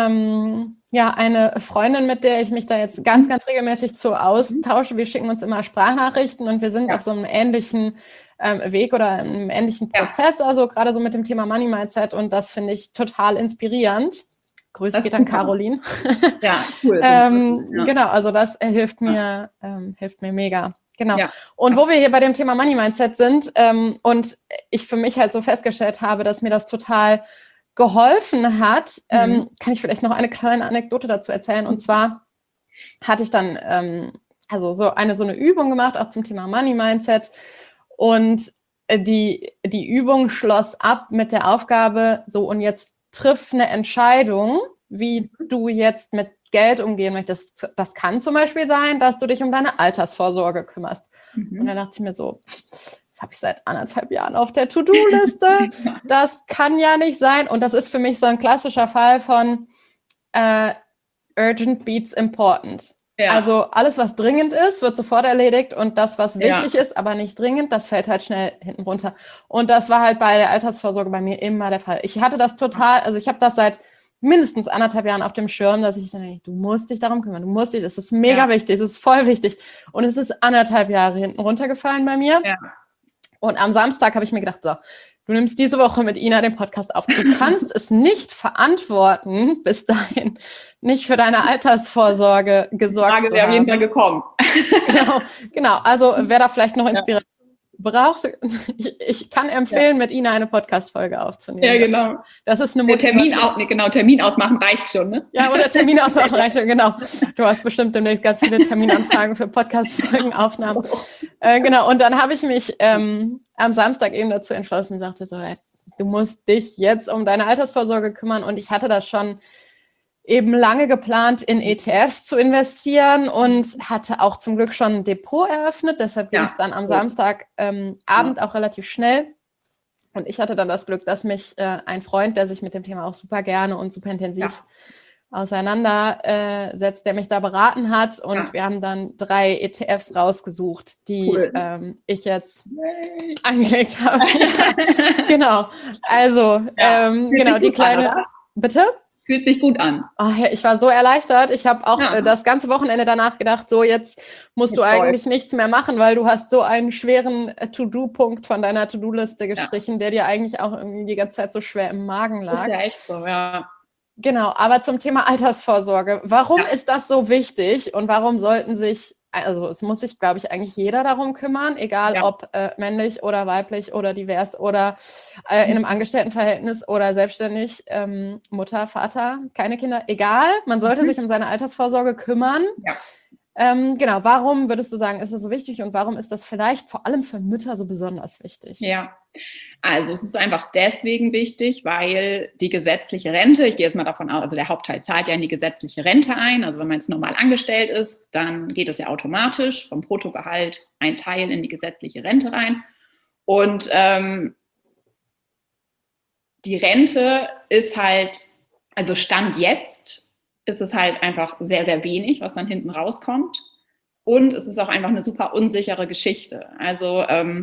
Speaker 1: Freundin, mit der ich mich da jetzt ganz, ganz regelmäßig zu austausche. Wir schicken uns immer Sprachnachrichten und wir sind auf so einem ähnlichen Weg oder einem ähnlichen Prozess, also gerade so mit dem Thema Money Mindset und das finde ich total inspirierend. Grüße geht an Caroline.
Speaker 2: Ja, cool.
Speaker 1: Genau, also das hilft mir mega. Genau. Ja. Und wo wir hier bei dem Thema Money Mindset sind und ich für mich halt so festgestellt habe, dass mir das total geholfen hat, kann ich vielleicht noch eine kleine Anekdote dazu erzählen. Und zwar hatte ich dann so eine Übung gemacht, auch zum Thema Money Mindset. Und die Übung schloss ab mit der Aufgabe, so und jetzt triff eine Entscheidung, wie du jetzt mit Geld umgehen möchtest. Das kann zum Beispiel sein, dass du dich um deine Altersvorsorge kümmerst. Und dann dachte ich mir so, das habe ich seit 1,5 Jahren auf der To-Do-Liste. Das kann ja nicht sein. Und das ist für mich so ein klassischer Fall von Urgent beats important. Ja. Also alles, was dringend ist, wird sofort erledigt und das, was wichtig ist, aber nicht dringend, das fällt halt schnell hinten runter. Und das war halt bei der Altersvorsorge bei mir immer der Fall. Ich hatte das total, also ich habe das seit mindestens 1,5 Jahren auf dem Schirm, dass ich sage, du musst dich darum kümmern, es ist mega wichtig, es ist voll wichtig. Und es ist 1,5 Jahre hinten runtergefallen bei mir. Ja. Und am Samstag habe ich mir gedacht, so, du nimmst diese Woche mit Ina den Podcast auf. Du kannst es nicht verantworten, bis dahin nicht für deine Altersvorsorge gesorgt zu haben.
Speaker 2: Die Frage wäre auf jeden Fall gekommen.
Speaker 1: Genau. Also wer da vielleicht noch Inspiration ich kann empfehlen, mit Ihnen eine Podcast-Folge aufzunehmen.
Speaker 2: Ja, genau.
Speaker 1: Das ist eine Motivation.
Speaker 2: Termin ausmachen reicht schon, ne?
Speaker 1: Ja, oder Termin ausmachen reicht schon, genau. Du hast bestimmt demnächst ganz viele Terminanfragen für Podcast-Folgenaufnahmen. Genau, und dann habe ich mich am Samstag eben dazu entschlossen und sagte so, hey, du musst dich jetzt um deine Altersvorsorge kümmern. Und ich hatte das schon eben lange geplant, in ETFs zu investieren und hatte auch zum Glück schon ein Depot eröffnet. Deshalb ging es dann am Samstagabend auch relativ schnell. Und ich hatte dann das Glück, dass mich ein Freund, der sich mit dem Thema auch super gerne und super intensiv auseinandersetzt, der mich da beraten hat. Und wir haben dann 3 ETFs rausgesucht, die ich jetzt angelegt habe. Genau. Also, genau, die kleine...
Speaker 2: An,
Speaker 1: bitte?
Speaker 2: Fühlt sich gut an.
Speaker 1: Oh, ja, ich war so erleichtert. Ich habe auch das ganze Wochenende danach gedacht, so jetzt musst du eigentlich nichts mehr machen, weil du hast so einen schweren To-Do-Punkt von deiner To-Do-Liste gestrichen, der dir eigentlich auch irgendwie die ganze Zeit so schwer im Magen lag.
Speaker 2: Ist ja echt so, ja.
Speaker 1: Genau, aber zum Thema Altersvorsorge. Warum ist das so wichtig und warum sollten sich, also es muss sich, glaube ich, eigentlich jeder darum kümmern, egal ob männlich oder weiblich oder divers oder in einem Angestelltenverhältnis oder selbstständig, Mutter, Vater, keine Kinder, egal. Man sollte sich um seine Altersvorsorge kümmern. Ja. Genau, warum würdest du sagen, ist das so wichtig und warum ist das vielleicht vor allem für Mütter so besonders wichtig?
Speaker 2: Ja, also es ist einfach deswegen wichtig, weil die gesetzliche Rente, ich gehe jetzt mal davon aus, also der Hauptteil zahlt ja in die gesetzliche Rente ein, also wenn man jetzt normal angestellt ist, dann geht es ja automatisch vom Bruttogehalt ein Teil in die gesetzliche Rente rein und die Rente ist halt, also Stand jetzt, ist es halt einfach sehr, sehr wenig, was dann hinten rauskommt. Und es ist auch einfach eine super unsichere Geschichte. Also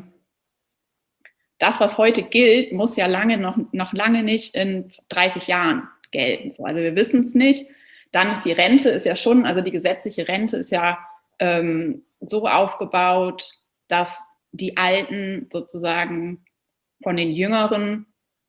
Speaker 2: das, was heute gilt, muss ja noch lange nicht in 30 Jahren gelten. Also wir wissen es nicht. Dann ist die Rente, ist ja schon, also die gesetzliche Rente ist ja so aufgebaut, dass die Alten sozusagen von den Jüngeren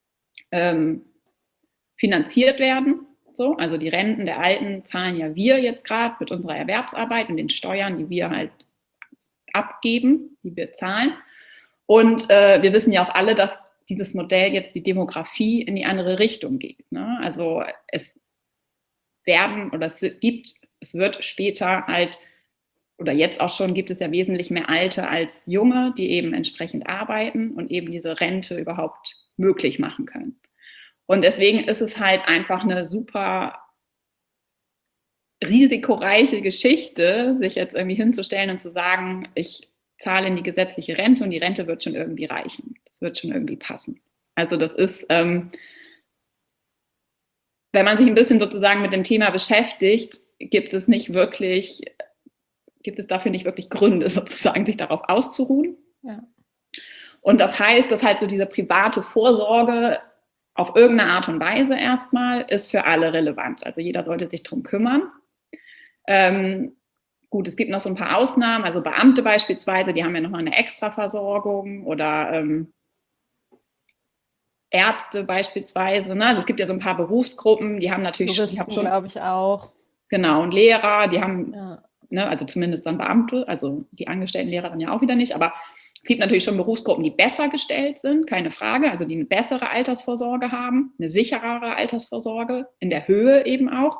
Speaker 2: finanziert werden. So, also die Renten der Alten zahlen ja wir jetzt gerade mit unserer Erwerbsarbeit und den Steuern, die wir halt abgeben, die wir zahlen. Und wir wissen ja auch alle, dass dieses Modell jetzt die Demografie in die andere Richtung geht. Ne? Also es wird später halt, oder jetzt auch schon, gibt es ja wesentlich mehr Alte als Junge, die eben entsprechend arbeiten und eben diese Rente überhaupt möglich machen können. Und deswegen ist es halt einfach eine super risikoreiche Geschichte, sich jetzt irgendwie hinzustellen und zu sagen, ich zahle in die gesetzliche Rente und die Rente wird schon irgendwie reichen. Das wird schon irgendwie passen. Also das ist, wenn man sich ein bisschen sozusagen mit dem Thema beschäftigt, gibt es dafür nicht wirklich Gründe, sozusagen sich darauf auszuruhen. Ja. Und das heißt, dass halt so diese private Vorsorge auf irgendeine Art und Weise erstmal ist für alle relevant. Also jeder sollte sich darum kümmern. Gut, es gibt noch so ein paar Ausnahmen, also Beamte beispielsweise, die haben ja nochmal eine Extraversorgung oder Ärzte beispielsweise. Ne? Also es gibt ja so ein paar Berufsgruppen, die haben natürlich
Speaker 1: schon, glaube ich auch.
Speaker 2: Genau, und Lehrer, die haben, ne, also zumindest dann Beamte, also die angestellten Lehrer dann ja auch wieder nicht, aber es gibt natürlich schon Berufsgruppen, die besser gestellt sind, keine Frage, also die eine bessere Altersvorsorge haben, eine sicherere Altersvorsorge, in der Höhe eben auch.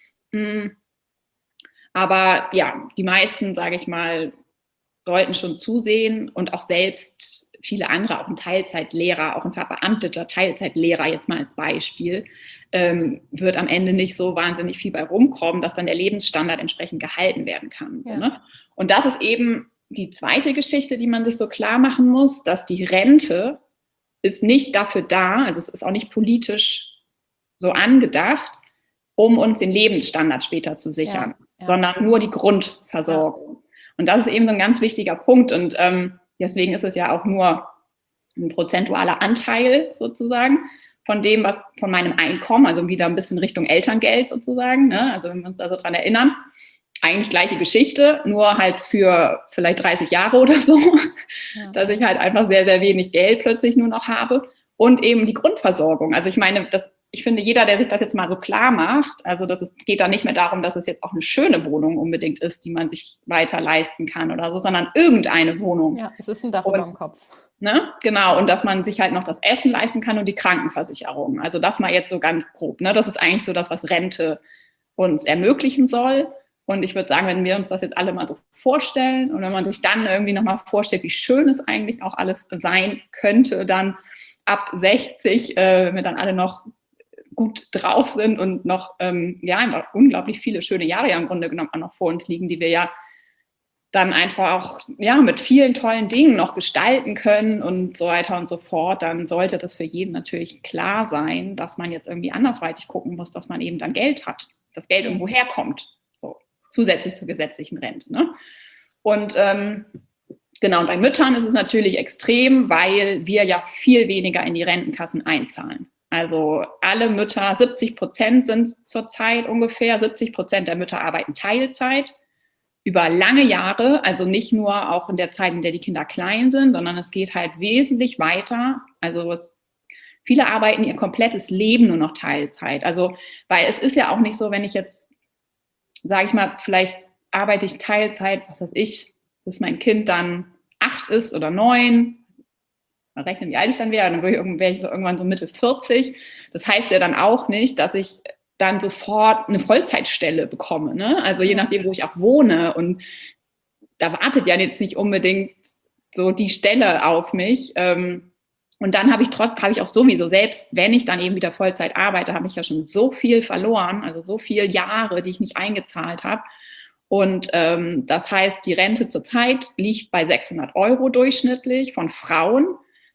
Speaker 2: Aber ja, die meisten, sage ich mal, sollten schon zusehen und auch selbst viele andere, auch ein Teilzeitlehrer, auch ein verbeamteter Teilzeitlehrer, jetzt mal als Beispiel, wird am Ende nicht so wahnsinnig viel bei rumkommen, dass dann der Lebensstandard entsprechend gehalten werden kann. Ja. So, ne? Und das ist eben die zweite Geschichte, die man sich so klar machen muss, dass die Rente ist nicht dafür da, also es ist auch nicht politisch so angedacht, um uns den Lebensstandard später zu sichern, sondern nur die Grundversorgung. Ja. Und das ist eben so ein ganz wichtiger Punkt und deswegen ist es ja auch nur ein prozentualer Anteil sozusagen von dem, was von meinem Einkommen, also wieder ein bisschen Richtung Elterngeld sozusagen, ne? Also wenn wir uns da so dran erinnern, eigentlich gleiche Geschichte, nur halt für vielleicht 30 Jahre oder so, dass ich halt einfach sehr, sehr wenig Geld plötzlich nur noch habe und eben die Grundversorgung. Also ich meine, das ich finde, jeder, der sich das jetzt mal so klar macht, also geht da nicht mehr darum, dass es jetzt auch eine schöne Wohnung unbedingt ist, die man sich weiter leisten kann oder so, sondern irgendeine Wohnung.
Speaker 1: Ja, es ist ein Dach über dem Kopf.
Speaker 2: Ne? Genau, und dass man sich halt noch das Essen leisten kann und die Krankenversicherung. Also das mal jetzt so ganz grob. Ne? Das ist eigentlich so das, was Rente uns ermöglichen soll. Und ich würde sagen, wenn wir uns das jetzt alle mal so vorstellen und wenn man sich dann irgendwie nochmal vorstellt, wie schön es eigentlich auch alles sein könnte, dann ab 60, wenn wir dann alle noch gut drauf sind und noch unglaublich viele schöne Jahre ja im Grunde genommen auch noch vor uns liegen, die wir ja dann einfach auch mit vielen tollen Dingen noch gestalten können und so weiter und so fort, dann sollte das für jeden natürlich klar sein, dass man jetzt irgendwie andersweitig gucken muss, dass man eben dann Geld hat, dass Geld irgendwo herkommt, so zusätzlich zur gesetzlichen Rente. Ne? Und genau, und bei Müttern ist es natürlich extrem, weil wir ja viel weniger in die Rentenkassen einzahlen. Also alle Mütter, 70% sind es zurzeit ungefähr, 70% der Mütter arbeiten Teilzeit über lange Jahre, also nicht nur auch in der Zeit, in der die Kinder klein sind, sondern es geht halt wesentlich weiter. Also viele arbeiten ihr komplettes Leben nur noch Teilzeit. Also, weil es ist ja auch nicht so, wenn ich jetzt, sage ich mal, vielleicht arbeite ich Teilzeit, was weiß ich, bis mein Kind dann 8 ist oder 9, mal rechnen, wie alt ich dann wäre, dann wäre ich irgendwann so Mitte 40. Das heißt ja dann auch nicht, dass ich dann sofort eine Vollzeitstelle bekomme. Ne? Also je nachdem, wo ich auch wohne. Und da wartet ja jetzt nicht unbedingt so die Stelle auf mich. Und dann habe ich auch sowieso, selbst wenn ich dann eben wieder Vollzeit arbeite, habe ich ja schon so viel verloren, also so viele Jahre, die ich nicht eingezahlt habe. Und das heißt, die Rente zurzeit liegt bei 600 € durchschnittlich von Frauen.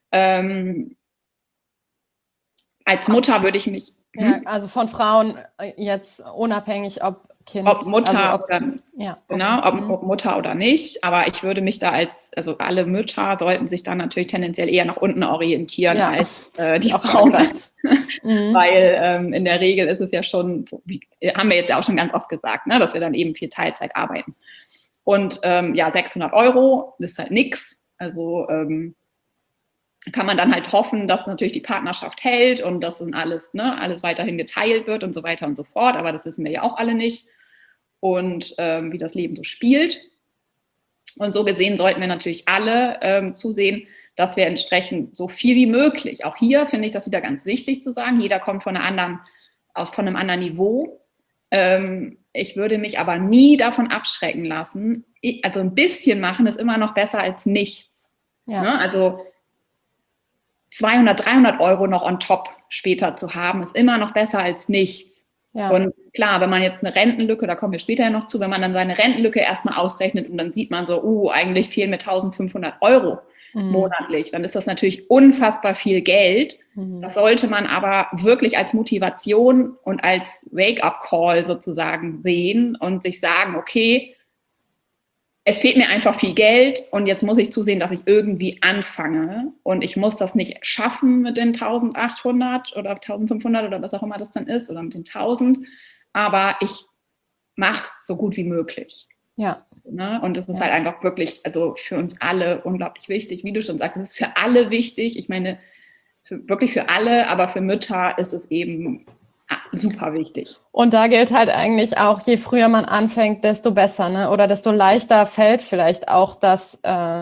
Speaker 2: Als Mutter würde ich mich...
Speaker 1: Ja, also von Frauen jetzt unabhängig, ob Kind...
Speaker 2: Ob Mutter
Speaker 1: also
Speaker 2: oder...
Speaker 1: Ja.
Speaker 2: Genau, ob Mutter oder nicht. Aber ich würde mich da also alle Mütter sollten sich dann natürlich tendenziell eher nach unten orientieren als die Frauen. Weil in der Regel ist es ja schon, haben wir jetzt ja auch schon ganz oft gesagt, ne, dass wir dann eben viel Teilzeit arbeiten. Und 600 € ist halt nix. Also kann man dann halt hoffen, dass natürlich die Partnerschaft hält und dass dann alles weiterhin geteilt wird und so weiter und so fort. Aber das wissen wir ja auch alle nicht. Und wie das Leben so spielt. Und so gesehen sollten wir natürlich alle zusehen, dass wir entsprechend so viel wie möglich, auch hier finde ich das wieder ganz wichtig zu sagen, jeder kommt von einem anderen Niveau. Ich würde mich aber nie davon abschrecken lassen. Also ein bisschen machen ist immer noch besser als nichts. Ja. Ne? Also 200, 300 € noch on top später zu haben, ist immer noch besser als nichts. Ja. Und klar, wenn man jetzt eine Rentenlücke, da kommen wir später ja noch zu, wenn man dann seine Rentenlücke erstmal ausrechnet und dann sieht man so, eigentlich fehlen mir 1.500 € monatlich, dann ist das natürlich unfassbar viel Geld. Das sollte man aber wirklich als Motivation und als Wake-up-Call sozusagen sehen und sich sagen, okay, es fehlt mir einfach viel Geld und jetzt muss ich zusehen, dass ich irgendwie anfange und ich muss das nicht schaffen mit den 1.800 oder 1.500 oder was auch immer das dann ist oder mit den 1.000, aber ich mache es so gut wie möglich. Ja. Ne? Und das ist halt einfach wirklich, also für uns alle unglaublich wichtig, wie du schon sagst, es ist für alle wichtig, ich meine, wirklich für alle, aber für Mütter ist es eben super wichtig.
Speaker 1: Und da gilt halt eigentlich auch, je früher man anfängt, desto besser, ne? Oder desto leichter fällt vielleicht auch das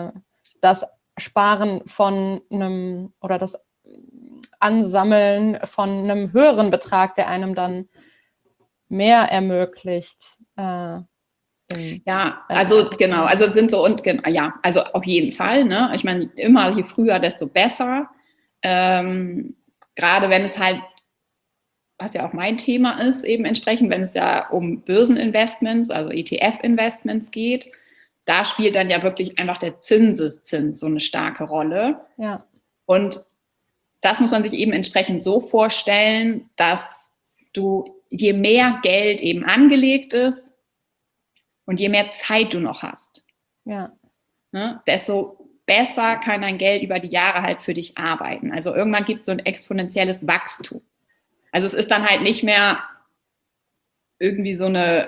Speaker 1: Sparen von einem oder das Ansammeln von einem höheren Betrag, der einem dann mehr ermöglicht.
Speaker 2: Also sind so also auf jeden Fall, ne? Ich meine, immer je früher, desto besser. Gerade wenn es halt, was ja auch mein Thema ist, eben entsprechend, wenn es ja um Börseninvestments, also ETF-Investments geht, da spielt dann ja wirklich einfach der Zinseszins so eine starke Rolle. Ja. Und das muss man sich eben entsprechend so vorstellen, dass je mehr Geld eben angelegt ist und je mehr Zeit du noch hast, desto besser kann dein Geld über die Jahre halt für dich arbeiten. Also irgendwann gibt es so ein exponentielles Wachstum. Also es ist dann halt nicht mehr irgendwie so eine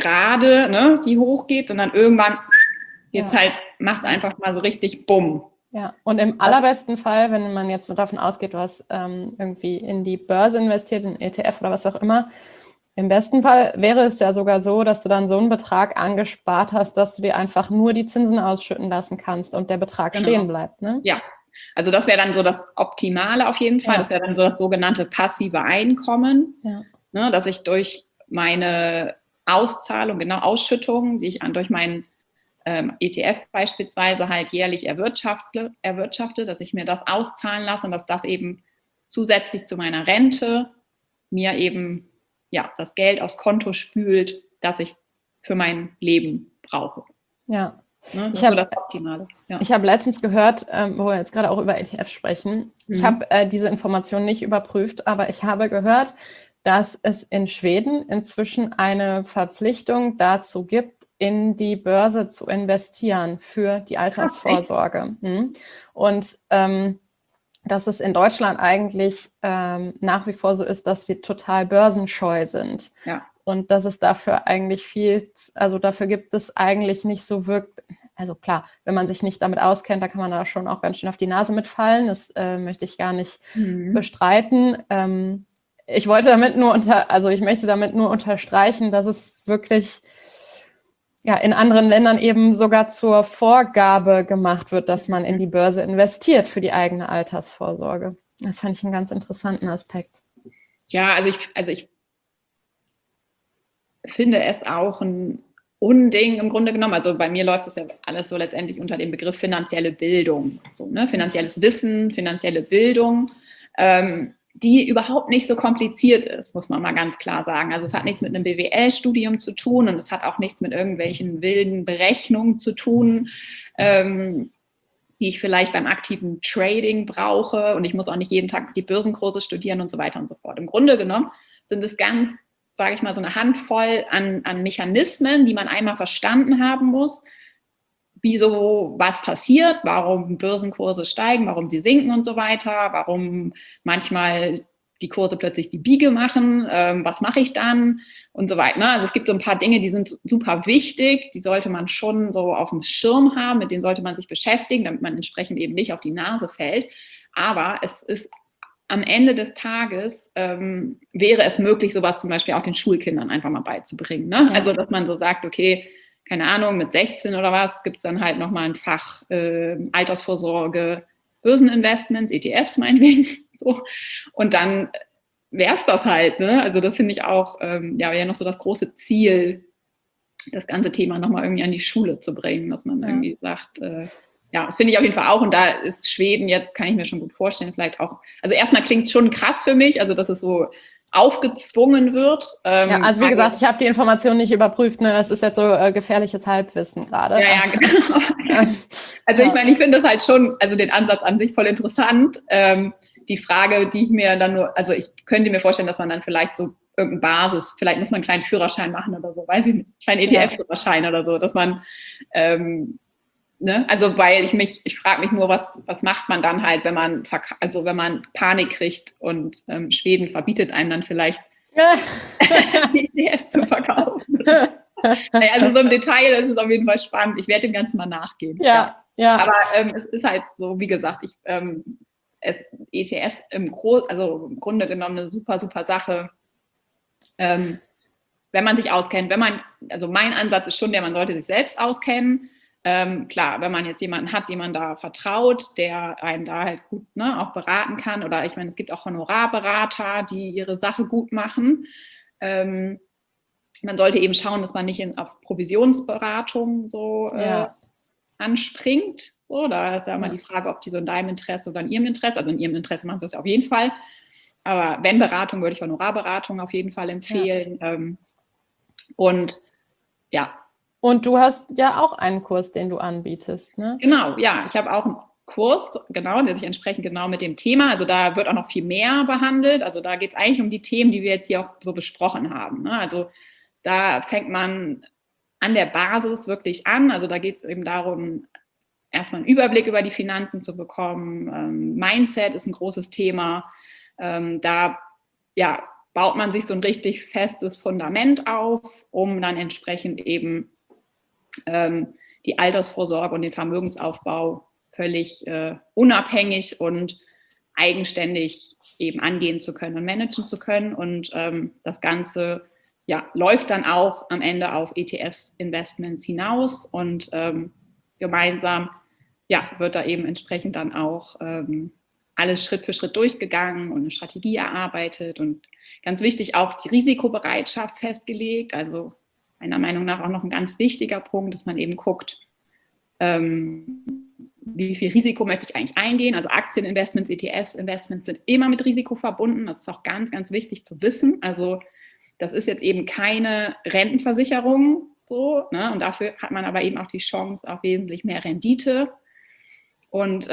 Speaker 2: Gerade, ne, die hochgeht, sondern irgendwann macht es einfach mal so richtig Bumm.
Speaker 1: Ja, und im allerbesten Fall, wenn man jetzt so davon ausgeht, du hast irgendwie in die Börse investiert, in ETF oder was auch immer, im besten Fall wäre es ja sogar so, dass du dann so einen Betrag angespart hast, dass du dir einfach nur die Zinsen ausschütten lassen kannst und der Betrag stehen bleibt, ne?
Speaker 2: Ja, also das wäre dann so das Optimale auf jeden Fall. Das wäre dann so das sogenannte passive Einkommen, ne, dass ich durch meine Auszahlung, genau Ausschüttungen, die ich durch meinen ETF beispielsweise halt jährlich erwirtschafte, dass ich mir das auszahlen lasse und dass das eben zusätzlich zu meiner Rente mir eben das Geld aufs Konto spült, das ich für mein Leben brauche.
Speaker 1: Ja.
Speaker 2: Ne, das ist so das Optimale. Ja.
Speaker 1: Ich habe letztens gehört, wo wir jetzt gerade auch über ETF sprechen, ich habe diese Information nicht überprüft, aber ich habe gehört, dass es in Schweden inzwischen eine Verpflichtung dazu gibt, in die Börse zu investieren für die Altersvorsorge. Und dass es in Deutschland eigentlich nach wie vor so ist, dass wir total börsenscheu sind.
Speaker 2: Ja.
Speaker 1: Und dass es dafür eigentlich dafür gibt es eigentlich nicht so wirklich, also klar, wenn man sich nicht damit auskennt, da kann man da schon auch ganz schön auf die Nase mitfallen. Das möchte ich gar nicht bestreiten. Ich möchte damit nur unterstreichen, dass es wirklich in anderen Ländern eben sogar zur Vorgabe gemacht wird, dass man in die Börse investiert für die eigene Altersvorsorge. Das fand ich einen ganz interessanten Aspekt.
Speaker 2: Ja, also ich finde es auch ein Unding im Grunde genommen. Also bei mir läuft das ja alles so letztendlich unter dem Begriff finanzielle Bildung. So, ne? Finanzielles Wissen, finanzielle Bildung, die überhaupt nicht so kompliziert ist, muss man mal ganz klar sagen. Also es hat nichts mit einem BWL-Studium zu tun und es hat auch nichts mit irgendwelchen wilden Berechnungen zu tun, die ich vielleicht beim aktiven Trading brauche, und ich muss auch nicht jeden Tag die Börsenkurse studieren und so weiter und so fort. Im Grunde genommen sind es ganz, sage ich mal, so eine Handvoll an Mechanismen, die man einmal verstanden haben muss, wieso was passiert, warum Börsenkurse steigen, warum sie sinken und so weiter, warum manchmal die Kurse plötzlich die Biege machen, was mache ich dann und so weiter. Also es gibt so ein paar Dinge, die sind super wichtig, die sollte man schon so auf dem Schirm haben, mit denen sollte man sich beschäftigen, damit man entsprechend eben nicht auf die Nase fällt. Aber es ist am Ende des Tages wäre es möglich, sowas zum Beispiel auch den Schulkindern einfach mal beizubringen. Ne? Ja. Also dass man so sagt, okay, keine Ahnung, mit 16 oder was gibt es dann halt nochmal ein Fach Altersvorsorge, Börseninvestments, ETFs meinetwegen. So. Und dann wäre es das halt. Ne? Also das finde ich auch wäre noch so das große Ziel, das ganze Thema nochmal irgendwie an die Schule zu bringen, dass man irgendwie sagt, das finde ich auf jeden Fall auch. Und da ist Schweden jetzt, kann ich mir schon gut vorstellen, vielleicht auch, also erstmal klingt es schon krass für mich, also dass es so aufgezwungen wird.
Speaker 1: Also wie gesagt, ich habe die Information nicht überprüft, ne? Das ist jetzt so gefährliches Halbwissen gerade.
Speaker 2: Ja, genau. Also ich meine, ich finde das halt schon, also den Ansatz an sich voll interessant. Die Frage, die ich mir dann nur, also ich könnte mir vorstellen, dass man dann vielleicht so irgendeine Basis, vielleicht muss man einen kleinen Führerschein machen oder so, weiß ich nicht, einen kleinen ETF-Führerschein oder so, dass man also weil ich frage mich nur, was macht man dann halt, wenn man Panik kriegt und Schweden verbietet einem dann vielleicht die ETFs zu verkaufen. Also so im Detail ist es auf jeden Fall spannend. Ich werde dem Ganzen mal nachgehen. Ja. Aber es ist halt so, wie gesagt, ETFs im Grunde genommen eine super, super Sache. Wenn man sich auskennt, also mein Ansatz ist schon man sollte sich selbst auskennen. Klar, wenn man jetzt jemanden hat, dem man da vertraut, der einen da halt gut auch beraten kann, oder ich meine, es gibt auch Honorarberater, die ihre Sache gut machen. Man sollte eben schauen, dass man nicht auf Provisionsberatung so anspringt. So, da ist ja immer die Frage, ob die so in deinem Interesse oder in ihrem Interesse, also in ihrem Interesse machen sie das auf jeden Fall. Aber wenn Beratung, würde ich Honorarberatung auf jeden Fall empfehlen.
Speaker 1: Und du hast ja auch einen Kurs, den du anbietest, ne?
Speaker 2: Genau, ja. Ich habe auch einen Kurs, der sich entsprechend genau mit dem Thema, also da wird auch noch viel mehr behandelt. Also da geht es eigentlich um die Themen, die wir jetzt hier auch so besprochen haben. Ne? Also da fängt man an der Basis wirklich an. Also da geht es eben darum, erstmal einen Überblick über die Finanzen zu bekommen. Mindset ist ein großes Thema. Da baut man sich so ein richtig festes Fundament auf, um dann entsprechend eben die Altersvorsorge und den Vermögensaufbau völlig unabhängig und eigenständig eben angehen zu können und managen zu können. Und das Ganze läuft dann auch am Ende auf ETFs-Investments hinaus und gemeinsam wird da eben entsprechend dann auch alles Schritt für Schritt durchgegangen und eine Strategie erarbeitet und ganz wichtig auch die Risikobereitschaft festgelegt. Also meiner Meinung nach auch noch ein ganz wichtiger Punkt, dass man eben guckt, wie viel Risiko möchte ich eigentlich eingehen. Also Aktieninvestments, ETFs-Investments sind immer mit Risiko verbunden. Das ist auch ganz, ganz wichtig zu wissen. Also das ist jetzt eben keine Rentenversicherung so, ne? Und dafür hat man aber eben auch die Chance auf wesentlich mehr Rendite. Und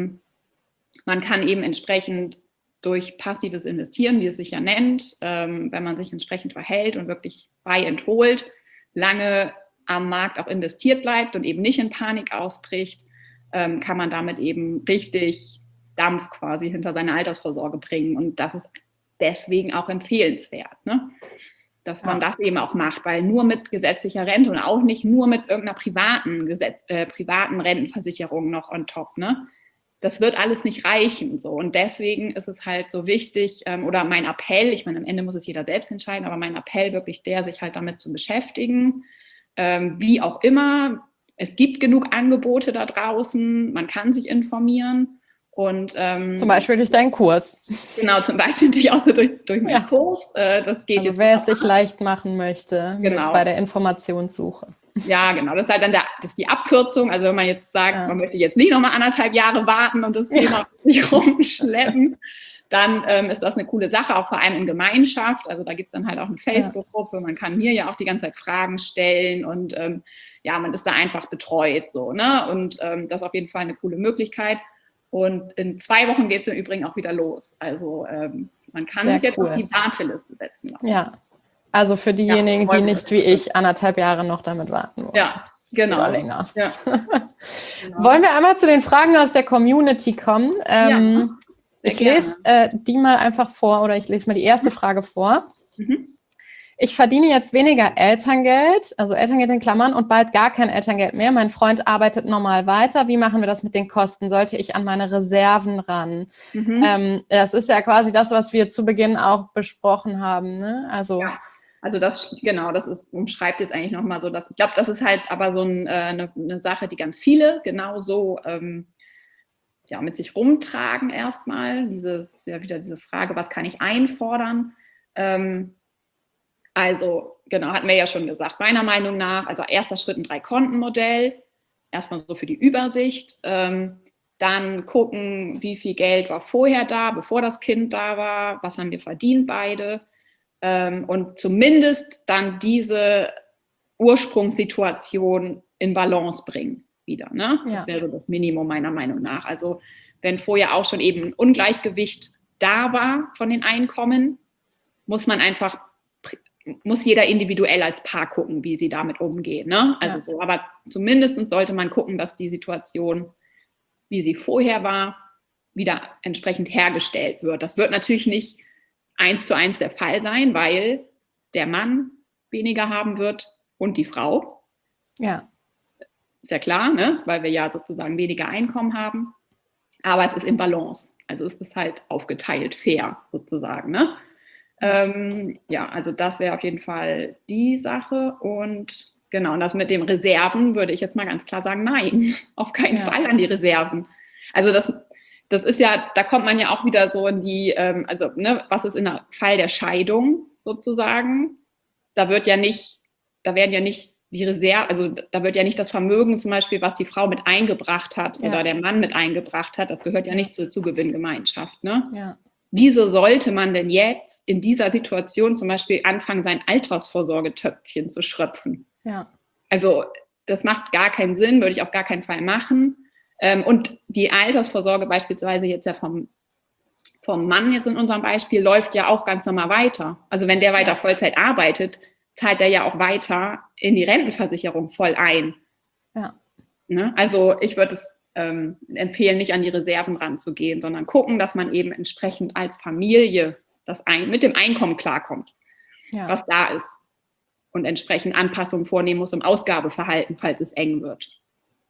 Speaker 2: man kann eben entsprechend durch passives Investieren, wie es sich ja nennt, wenn man sich entsprechend verhält und wirklich buy and hold, lange am Markt auch investiert bleibt und eben nicht in Panik ausbricht, kann man damit eben richtig Dampf quasi hinter seine Altersvorsorge bringen. Und das ist deswegen auch empfehlenswert, ne? Dass man das eben auch macht, weil nur mit gesetzlicher Rente und auch nicht nur mit irgendeiner privaten Rentenversicherung noch on top, ne? Das wird alles nicht reichen. So. Und deswegen ist es halt so wichtig, oder mein Appell, ich meine, am Ende muss es jeder selbst entscheiden, aber mein Appell wirklich der, sich halt damit zu beschäftigen, wie auch immer. Es gibt genug Angebote da draußen, man kann sich informieren. Und, zum
Speaker 1: Beispiel durch deinen Kurs.
Speaker 2: Genau, zum Beispiel natürlich auch so durch meinen Kurs. Das geht
Speaker 1: also
Speaker 2: jetzt
Speaker 1: wer es sich leicht machen möchte bei der Informationssuche.
Speaker 2: Ja, genau. Das ist halt dann das ist die Abkürzung. Also wenn man jetzt sagt, man möchte jetzt nicht nochmal 1,5 Jahre warten und das Thema nicht rumschleppen, dann ist das eine coole Sache, auch vor allem in Gemeinschaft. Also da gibt es dann halt auch eine Facebook-Gruppe. Man kann mir ja auch die ganze Zeit Fragen stellen und man ist da einfach betreut. So, ne? Und das ist auf jeden Fall eine coole Möglichkeit. Und in 2 Wochen geht es im Übrigen auch wieder los. Also man kann sich jetzt auf die Warteliste setzen.
Speaker 1: Ja, also für diejenigen, die nicht wie ich 1,5 Jahre noch damit warten wollen.
Speaker 2: Ja, genau.
Speaker 1: Oder länger.
Speaker 2: Ja.
Speaker 1: Genau. Wollen wir einmal zu den Fragen aus der Community kommen? Ich lese die mal einfach vor oder ich lese mal die erste Frage vor. Ich verdiene jetzt weniger Elterngeld, also Elterngeld in Klammern, und bald gar kein Elterngeld mehr. Mein Freund arbeitet normal weiter. Wie machen wir das mit den Kosten? Sollte ich an meine Reserven ran? Das ist ja quasi das, was wir zu Beginn auch besprochen haben, ne? Also
Speaker 2: das umschreibt jetzt eigentlich nochmal so, dass ich glaube, das ist halt aber so eine Sache, die ganz viele genauso mit sich rumtragen erstmal. Wieder diese Frage, was kann ich einfordern? Hatten wir ja schon gesagt, meiner Meinung nach, also erster Schritt ein 3-Konten-Modell, erstmal so für die Übersicht, dann gucken, wie viel Geld war vorher da, bevor das Kind da war, was haben wir verdient beide, und zumindest dann diese Ursprungssituation in Balance bringen wieder, ne? Das wäre so das Minimum meiner Meinung nach. Also wenn vorher auch schon eben ein Ungleichgewicht da war von den Einkommen, muss jeder individuell als Paar gucken, wie sie damit umgehen, ne? Also so, aber zumindest sollte man gucken, dass die Situation, wie sie vorher war, wieder entsprechend hergestellt wird. Das wird natürlich nicht 1:1 der Fall sein, weil der Mann weniger haben wird und die Frau.
Speaker 1: Ja.
Speaker 2: Ist ja klar, ne? Weil wir ja sozusagen weniger Einkommen haben. Aber es ist im Balance. Also es ist halt aufgeteilt, fair sozusagen, ne? Also das wäre auf jeden Fall die Sache. Und genau, und das mit den Reserven würde ich jetzt mal ganz klar sagen, nein, auf keinen Fall an die Reserven. Also das ist ja, da kommt man ja auch wieder so in die, was ist in der Fall der Scheidung sozusagen? Da werden ja nicht die Reserve, also da wird ja nicht das Vermögen zum Beispiel, was die Frau mit eingebracht hat oder der Mann mit eingebracht hat, das gehört ja nicht zur Zugewinngemeinschaft, ne?
Speaker 1: Ja.
Speaker 2: Wieso sollte man denn jetzt in dieser Situation zum Beispiel anfangen, sein Altersvorsorgetöpfchen zu schröpfen?
Speaker 1: Ja.
Speaker 2: Also das macht gar keinen Sinn, würde ich auf gar keinen Fall machen. Und die Altersvorsorge beispielsweise jetzt ja vom Mann jetzt in unserem Beispiel läuft ja auch ganz normal weiter. Also wenn der weiter Vollzeit arbeitet, zahlt er ja auch weiter in die Rentenversicherung voll ein.
Speaker 1: Ja.
Speaker 2: Ne? Also ich würde es empfehlen, nicht an die Reserven ranzugehen, sondern gucken, dass man eben entsprechend als Familie mit dem Einkommen klarkommt, was da ist. Und entsprechend Anpassungen vornehmen muss im Ausgabeverhalten, falls es eng wird.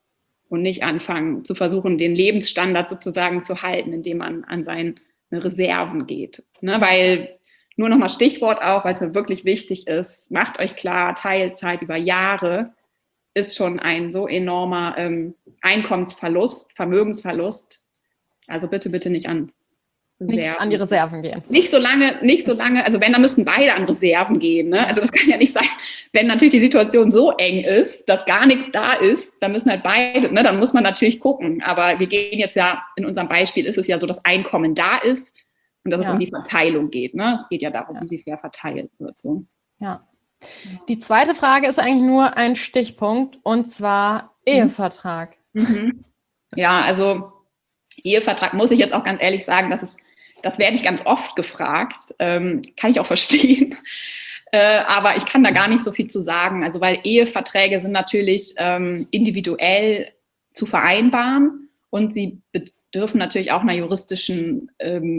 Speaker 2: und nicht anfangen zu versuchen, den Lebensstandard sozusagen zu halten, indem man an seine Reserven geht. Ne? Weil, nur nochmal Stichwort auch, weil es mir wirklich wichtig ist, macht euch klar, Teilzeit über Jahre ist schon ein so enormer Einkommensverlust, Vermögensverlust. Also bitte, bitte nicht an Reserven.
Speaker 1: Nicht an die Reserven gehen.
Speaker 2: Nicht so lange, also wenn, dann müssen beide an Reserven gehen. Ne? Also das kann ja nicht sein, wenn natürlich die Situation so eng ist, dass gar nichts da ist, dann müssen halt beide, ne? Dann muss man natürlich gucken. Aber wir gehen jetzt ja, in unserem Beispiel ist es ja so, dass Einkommen da ist und dass es um die Verteilung geht. Ne? Es geht ja darum, wie sie fair verteilt wird. So.
Speaker 1: Ja. Die zweite Frage ist eigentlich nur ein Stichpunkt, und zwar Ehevertrag.
Speaker 2: Ja, also Ehevertrag muss ich jetzt auch ganz ehrlich sagen, das werde ich ganz oft gefragt, kann ich auch verstehen, aber ich kann da gar nicht so viel zu sagen, also weil Eheverträge sind natürlich individuell zu vereinbaren und sie bedürfen natürlich auch einer juristischen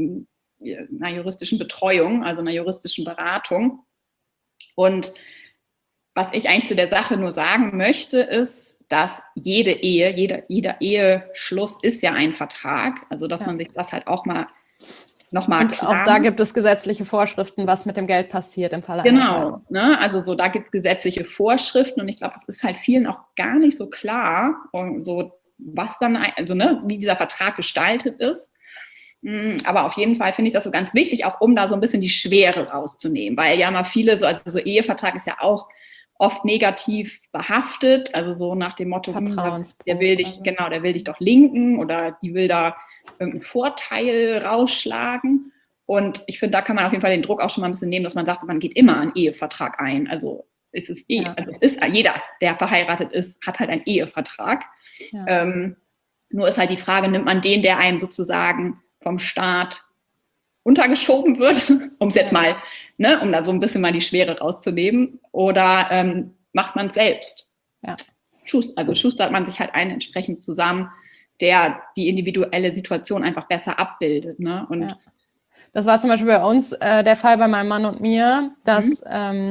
Speaker 2: Betreuung, also einer juristischen Beratung. Und was ich eigentlich zu der Sache nur sagen möchte, ist, dass jeder Eheschluss ist ja ein Vertrag, also dass man sich das halt auch mal nochmal klar.
Speaker 1: Und auch da gibt es gesetzliche Vorschriften, was mit dem Geld passiert im Falle einer Scheidung.
Speaker 2: Ne? Also so, da gibt es gesetzliche Vorschriften und ich glaube, das ist halt vielen auch gar nicht so klar, und so was dann, also ne, wie dieser Vertrag gestaltet ist. Aber auf jeden Fall finde ich das so ganz wichtig, auch um da so ein bisschen die Schwere rauszunehmen, weil ja mal viele so Ehevertrag ist ja auch oft negativ behaftet, also so nach dem Motto, der will dich doch linken oder die will da irgendeinen Vorteil rausschlagen. Und ich finde, da kann man auf jeden Fall den Druck auch schon mal ein bisschen nehmen, dass man sagt, man geht immer einen Ehevertrag ein. Also es ist jeder, der verheiratet ist, hat halt einen Ehevertrag. Ja. Nur ist halt die Frage, nimmt man den, der einem sozusagen vom Staat untergeschoben wird, um es jetzt mal, ne, um da so ein bisschen mal die Schwere rauszunehmen, oder macht man es selbst? Ja. Schustert man sich halt einen entsprechend zusammen, der die individuelle Situation einfach besser abbildet. Ne? Und
Speaker 1: das war zum Beispiel bei uns der Fall bei meinem Mann und mir, dass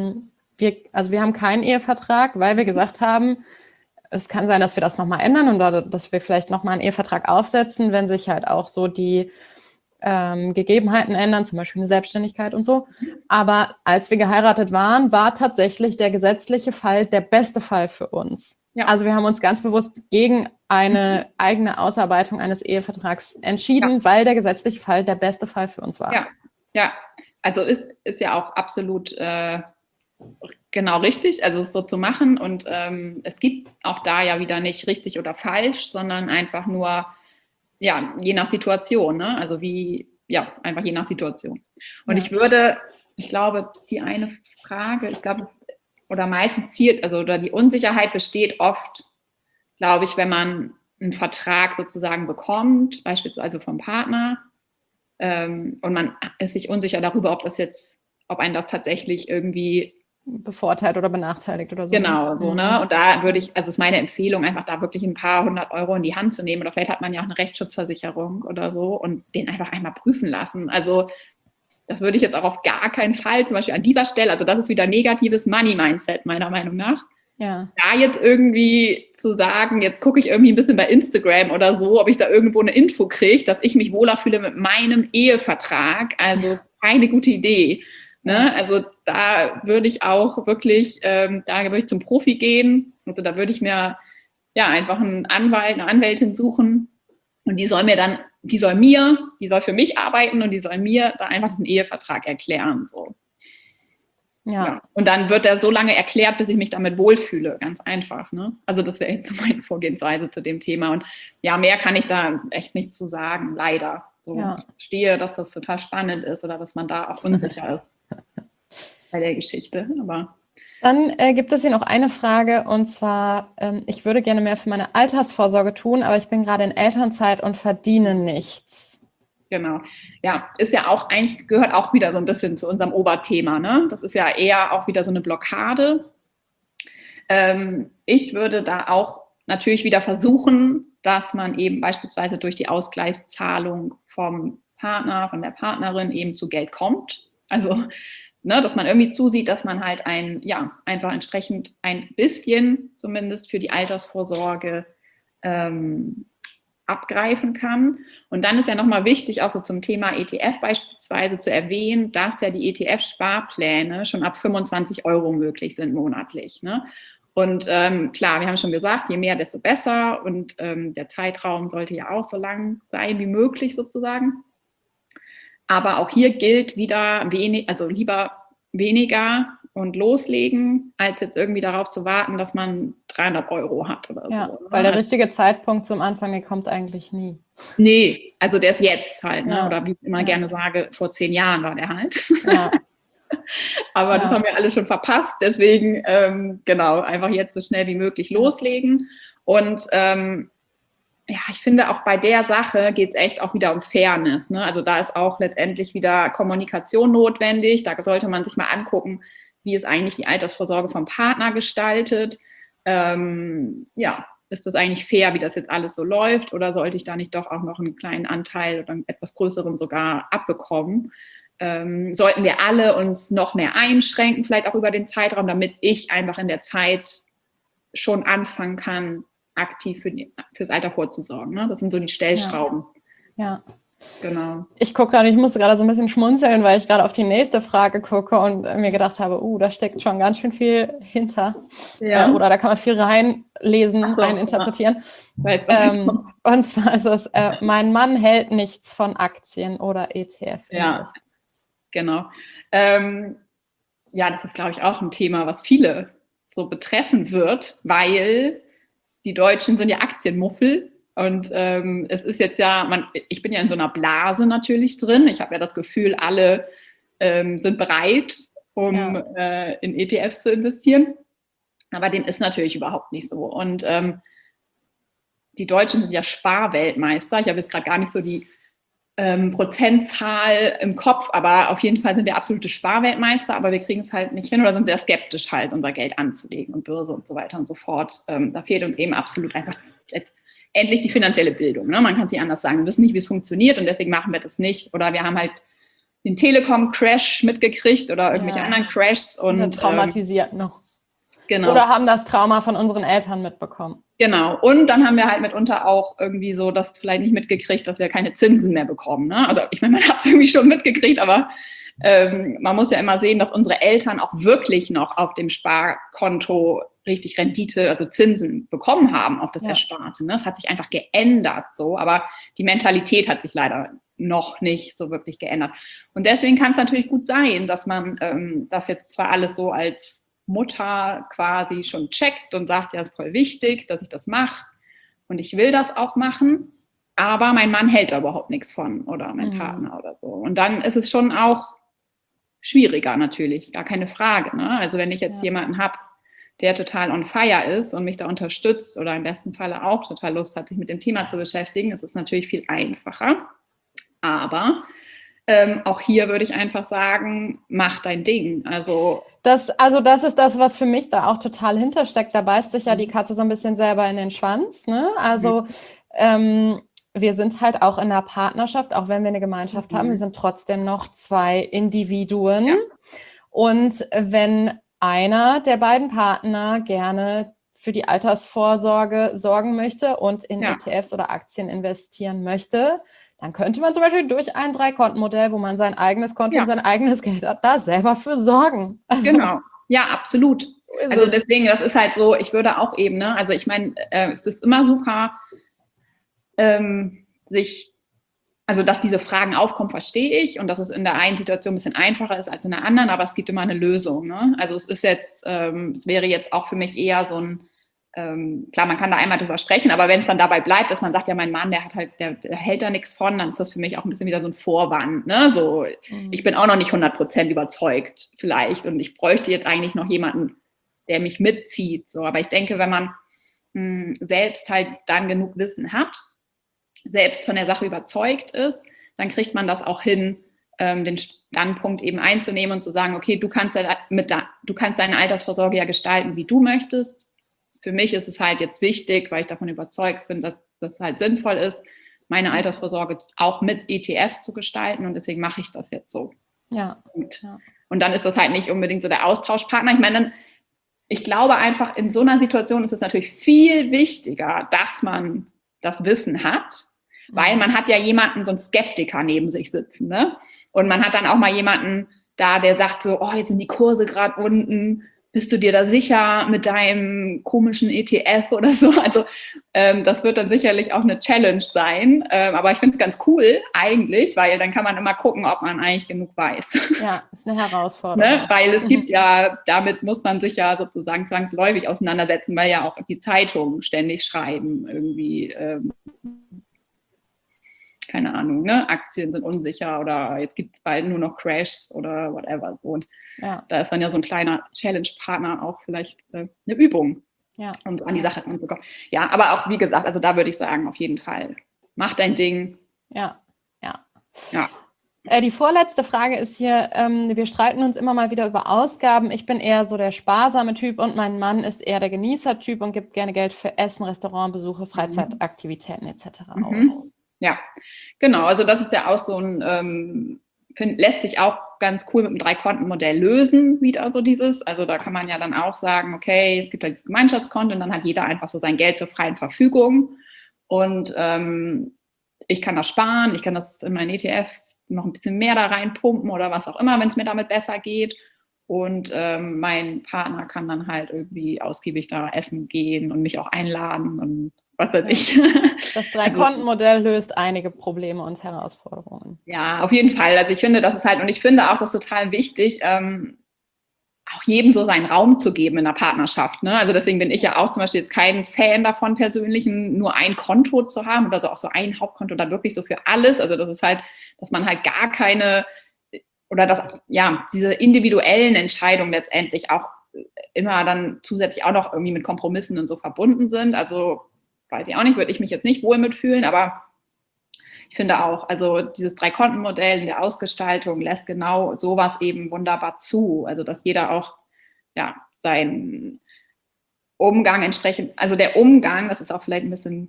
Speaker 1: wir haben keinen Ehevertrag, weil wir gesagt haben, es kann sein, dass wir das nochmal ändern und dass wir vielleicht nochmal einen Ehevertrag aufsetzen, wenn sich halt auch so die Gegebenheiten ändern, zum Beispiel eine Selbstständigkeit und so. Aber als wir geheiratet waren, war tatsächlich der gesetzliche Fall der beste Fall für uns. Ja. Also wir haben uns ganz bewusst gegen eine eigene Ausarbeitung eines Ehevertrags entschieden, weil der gesetzliche Fall der beste Fall für uns war.
Speaker 2: Ja. Also ist ja auch absolut genau richtig, also es so zu machen. Und es gibt auch da ja wieder nicht richtig oder falsch, sondern einfach nur je nach Situation, ne? Also einfach je nach Situation. Und ich glaube, die eine Frage, oder meistens oder die Unsicherheit besteht oft, glaube ich, wenn man einen Vertrag sozusagen bekommt, beispielsweise vom Partner, und man ist sich unsicher darüber, ob einen das tatsächlich irgendwie
Speaker 1: bevorteilt oder benachteiligt oder so.
Speaker 2: Genau, so, ne? Und da ist meine Empfehlung, einfach da wirklich ein paar 100 € in die Hand zu nehmen, oder vielleicht hat man ja auch eine Rechtsschutzversicherung oder so, und den einfach einmal prüfen lassen. Also das würde ich jetzt auch auf gar keinen Fall, zum Beispiel an dieser Stelle, also das ist wieder negatives Money-Mindset meiner Meinung nach. Ja. Da jetzt irgendwie zu sagen, jetzt gucke ich irgendwie ein bisschen bei Instagram oder so, ob ich da irgendwo eine Info kriege, dass ich mich wohler fühle mit meinem Ehevertrag, also keine gute Idee. Ne? Also da würde ich auch wirklich, zum Profi gehen. Also da würde ich mir einfach einen Anwalt, eine Anwältin suchen, und die soll für mich arbeiten und die soll mir da einfach den Ehevertrag erklären. So. Ja. Und dann wird er so lange erklärt, bis ich mich damit wohlfühle. Ganz einfach. Ne? Also das wäre jetzt so meine Vorgehensweise zu dem Thema. Und mehr kann ich da echt nicht zu sagen, leider. So, ich verstehe, dass das total spannend ist oder dass man da auch unsicher ist bei der Geschichte. Aber
Speaker 1: dann gibt es hier noch eine Frage, und zwar, ich würde gerne mehr für meine Altersvorsorge tun, aber ich bin gerade in Elternzeit und verdiene nichts.
Speaker 2: Genau. Ja, ist ja auch eigentlich, gehört auch wieder so ein bisschen zu unserem Oberthema, ne? Das ist ja eher auch wieder so eine Blockade. Ich würde da auch natürlich wieder versuchen, dass man eben beispielsweise durch die Ausgleichszahlung vom Partner, von der Partnerin eben zu Geld kommt. Also, ne, dass man irgendwie zusieht, dass man halt einfach entsprechend ein bisschen zumindest für die Altersvorsorge abgreifen kann. Und dann ist ja nochmal wichtig, auch so zum Thema ETF beispielsweise zu erwähnen, dass ja die ETF-Sparpläne schon ab 25 € möglich sind monatlich. Ne? Und klar, wir haben schon gesagt, je mehr, desto besser. Und der Zeitraum sollte ja auch so lang sein wie möglich sozusagen. Aber auch hier gilt wieder lieber weniger und loslegen, als jetzt irgendwie darauf zu warten, dass man 300 € hat oder
Speaker 1: ja,
Speaker 2: so.
Speaker 1: Weil der richtige Zeitpunkt zum Anfang, der kommt eigentlich nie.
Speaker 2: Nee, also der ist jetzt halt, ne?
Speaker 1: Ja.
Speaker 2: Oder wie ich immer gerne sage, vor 10 Jahren war der halt.
Speaker 1: Ja.
Speaker 2: Aber das haben wir alle schon verpasst, deswegen genau, einfach jetzt so schnell wie möglich loslegen. Und ich finde auch bei der Sache geht es echt auch wieder um Fairness. Ne? Also da ist auch letztendlich wieder Kommunikation notwendig. Da sollte man sich mal angucken, wie ist eigentlich die Altersvorsorge vom Partner gestaltet. Ist das eigentlich fair, wie das jetzt alles so läuft? Oder sollte ich da nicht doch auch noch einen kleinen Anteil oder einen etwas größeren sogar abbekommen? Sollten wir alle uns noch mehr einschränken, vielleicht auch über den Zeitraum, damit ich einfach in der Zeit schon anfangen kann, aktiv fürs Alter vorzusorgen. Ne? Das sind so die Stellschrauben.
Speaker 1: Ja.
Speaker 2: Genau.
Speaker 1: Ich musste gerade so ein bisschen schmunzeln, weil ich gerade auf die nächste Frage gucke und mir gedacht habe, da steckt schon ganz schön viel hinter.
Speaker 2: Ja.
Speaker 1: Oder da kann man viel reinlesen, reininterpretieren. Und zwar ist es, mein Mann hält nichts von Aktien oder ETF.
Speaker 2: Ja, genau. Das ist, glaube ich, auch ein Thema, was viele so betreffen wird, weil die Deutschen sind ja Aktienmuffel. Und es ist jetzt ich bin ja in so einer Blase natürlich drin. Ich habe ja das Gefühl, alle sind bereit, um in ETFs zu investieren. Aber dem ist natürlich überhaupt nicht so. Und die Deutschen sind ja Sparweltmeister. Ich habe jetzt gerade gar nicht so die Prozentzahl im Kopf, aber auf jeden Fall sind wir absolute Sparweltmeister, aber wir kriegen es halt nicht hin oder sind sehr skeptisch halt, unser Geld anzulegen und Börse und so weiter und so fort. Da fehlt uns eben absolut einfach endlich die finanzielle Bildung. Ne? Man kann es nicht anders sagen. Wir wissen nicht, wie es funktioniert und deswegen machen wir das nicht. Oder wir haben halt den Telekom-Crash mitgekriegt oder irgendwelche anderen Crashs. Und
Speaker 1: traumatisiert noch.
Speaker 2: Genau.
Speaker 1: Oder haben das Trauma von unseren Eltern mitbekommen.
Speaker 2: Genau. Und dann haben wir halt mitunter auch irgendwie so das vielleicht nicht mitgekriegt, dass wir keine Zinsen mehr bekommen. Ne? Also ich meine, man hat es irgendwie schon mitgekriegt, aber man muss ja immer sehen, dass unsere Eltern auch wirklich noch auf dem Sparkonto richtig Rendite, also Zinsen bekommen haben auf das Ersparte. Ne? Das hat sich einfach geändert so, aber die Mentalität hat sich leider noch nicht so wirklich geändert. Und deswegen kann es natürlich gut sein, dass man das jetzt zwar alles so als Mutter quasi schon checkt und sagt, ja, ist voll wichtig, dass ich das mache und ich will das auch machen, aber mein Mann hält da überhaupt nichts von oder mein Partner oder so. Und dann ist es schon auch schwieriger natürlich, gar keine Frage. Ne? Also wenn ich jetzt jemanden habe, der total on fire ist und mich da unterstützt oder im besten Falle auch total Lust hat, sich mit dem Thema zu beschäftigen, ist es natürlich viel einfacher. Aber auch hier würde ich einfach sagen, mach dein Ding. Also
Speaker 1: das ist das, was für mich da auch total hintersteckt. Da beißt sich ja die Katze so ein bisschen selber in den Schwanz. Ne? Also wir sind halt auch in einer Partnerschaft, auch wenn wir eine Gemeinschaft haben, wir sind trotzdem noch zwei Individuen. Ja. Und wenn einer der beiden Partner gerne für die Altersvorsorge sorgen möchte und in ETFs oder Aktien investieren möchte, dann könnte man zum Beispiel durch ein 3-Konten-Modell, wo man sein eigenes Konto und sein eigenes Geld hat, da selber für sorgen. Also,
Speaker 2: genau, ja, absolut. Also deswegen, das ist halt so, ich würde auch eben, ne, also ich meine, es ist immer super, dass diese Fragen aufkommen, verstehe ich und dass es in der einen Situation ein bisschen einfacher ist als in der anderen, aber es gibt immer eine Lösung. Ne? Also es ist jetzt, es wäre jetzt auch für mich eher so ein, klar, man kann da einmal drüber sprechen, aber wenn es dann dabei bleibt, dass man sagt, ja, mein Mann, der hält da nichts von, dann ist das für mich auch ein bisschen wieder so ein Vorwand. Ne? So, ich bin auch noch nicht 100% überzeugt vielleicht und ich bräuchte jetzt eigentlich noch jemanden, der mich mitzieht. So, aber ich denke, wenn man selbst halt dann genug Wissen hat, selbst von der Sache überzeugt ist, dann kriegt man das auch hin, den Standpunkt eben einzunehmen und zu sagen, okay, du kannst deine Altersvorsorge ja gestalten, wie du möchtest. Für mich ist es halt jetzt wichtig, weil ich davon überzeugt bin, dass das halt sinnvoll ist, meine Altersvorsorge auch mit ETFs zu gestalten und deswegen mache ich das jetzt so.
Speaker 1: Ja.
Speaker 2: Und dann ist das halt nicht unbedingt so der Austauschpartner. Ich meine, dann ich glaube einfach, in so einer Situation ist es natürlich viel wichtiger, dass man das Wissen hat, weil man hat ja jemanden, so einen Skeptiker neben sich sitzen, ne? Und man hat dann auch mal jemanden da, der sagt so, oh, jetzt sind die Kurse gerade unten, bist du dir da sicher mit deinem komischen ETF oder so? Also das wird dann sicherlich auch eine Challenge sein, aber ich finde es ganz cool eigentlich, weil dann kann man immer gucken, ob man eigentlich genug weiß.
Speaker 1: Ja, ist eine Herausforderung.
Speaker 2: Ne? Weil es gibt ja, damit muss man sich ja sozusagen zwangsläufig auseinandersetzen, weil ja auch die Zeitungen ständig schreiben, irgendwie, keine Ahnung, ne? Aktien sind unsicher oder jetzt gibt es bald nur noch Crashs oder whatever. So. Und da ist dann ja so ein kleiner Challenge-Partner auch vielleicht eine Übung, um so an die Sache ranzukommen. Ja, aber auch, wie gesagt, also da würde ich sagen, auf jeden Fall, mach dein Ding.
Speaker 1: Ja. Die vorletzte Frage ist hier, wir streiten uns immer mal wieder über Ausgaben. Ich bin eher so der sparsame Typ und mein Mann ist eher der Genießer-Typ und gibt gerne Geld für Essen, Restaurantbesuche, Freizeitaktivitäten etc. aus.
Speaker 2: Ja, genau. Also das ist ja auch so ein, lässt sich auch ganz cool mit dem Drei-Konten-Modell lösen, wieder so dieses. Also da kann man ja dann auch sagen, okay, es gibt halt das Gemeinschaftskonto und dann hat jeder einfach so sein Geld zur freien Verfügung. Und ich kann das sparen, ich kann das in meinen ETF noch ein bisschen mehr da reinpumpen oder was auch immer, wenn es mir damit besser geht. Und mein Partner kann dann halt irgendwie ausgiebig da essen gehen und mich auch einladen und was weiß ich.
Speaker 1: Das Drei-Konten-Modell löst einige Probleme und Herausforderungen.
Speaker 2: Ja, auf jeden Fall. Also ich finde, das ist halt, und ich finde auch das total wichtig, auch jedem so seinen Raum zu geben in der Partnerschaft. Ne? Also deswegen bin ich ja auch zum Beispiel jetzt kein Fan davon, persönlich nur ein Konto zu haben oder so auch so ein Hauptkonto dann wirklich so für alles. Also das ist halt, dass man halt gar keine, oder dass, ja, diese individuellen Entscheidungen letztendlich auch immer dann zusätzlich auch noch irgendwie mit Kompromissen und so verbunden sind. Also weiß ich auch nicht, würde ich mich jetzt nicht wohl mitfühlen, aber ich finde auch, also dieses Drei-Konten-Modell in der Ausgestaltung lässt genau sowas eben wunderbar zu. Also dass jeder auch seinen Umgang entsprechend, also der Umgang, das ist auch vielleicht ein bisschen,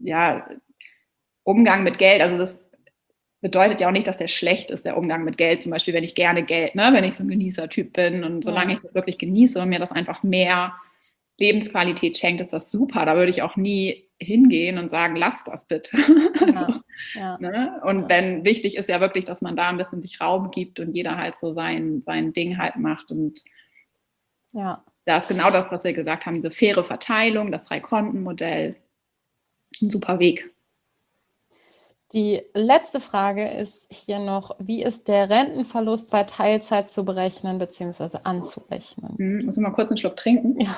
Speaker 2: Umgang mit Geld, also das bedeutet ja auch nicht, dass der schlecht ist, der Umgang mit Geld. Zum Beispiel, wenn ich gerne Geld, ne, wenn ich so ein Genießer-Typ bin und solange ich das wirklich genieße und mir das einfach mehr Lebensqualität schenkt, ist das super. Da würde ich auch nie hingehen und sagen, lass das bitte. Ne? Und wenn wichtig ist ja wirklich, dass man da ein bisschen sich Raum gibt und jeder halt so sein Ding halt macht. Und da ist genau das, was wir gesagt haben, diese faire Verteilung, das Drei-Konten-Modell, ein super Weg.
Speaker 1: Die letzte Frage ist hier noch, wie ist der Rentenverlust bei Teilzeit zu berechnen bzw. anzurechnen?
Speaker 2: Muss ich mal kurz einen Schluck trinken?
Speaker 1: Ja.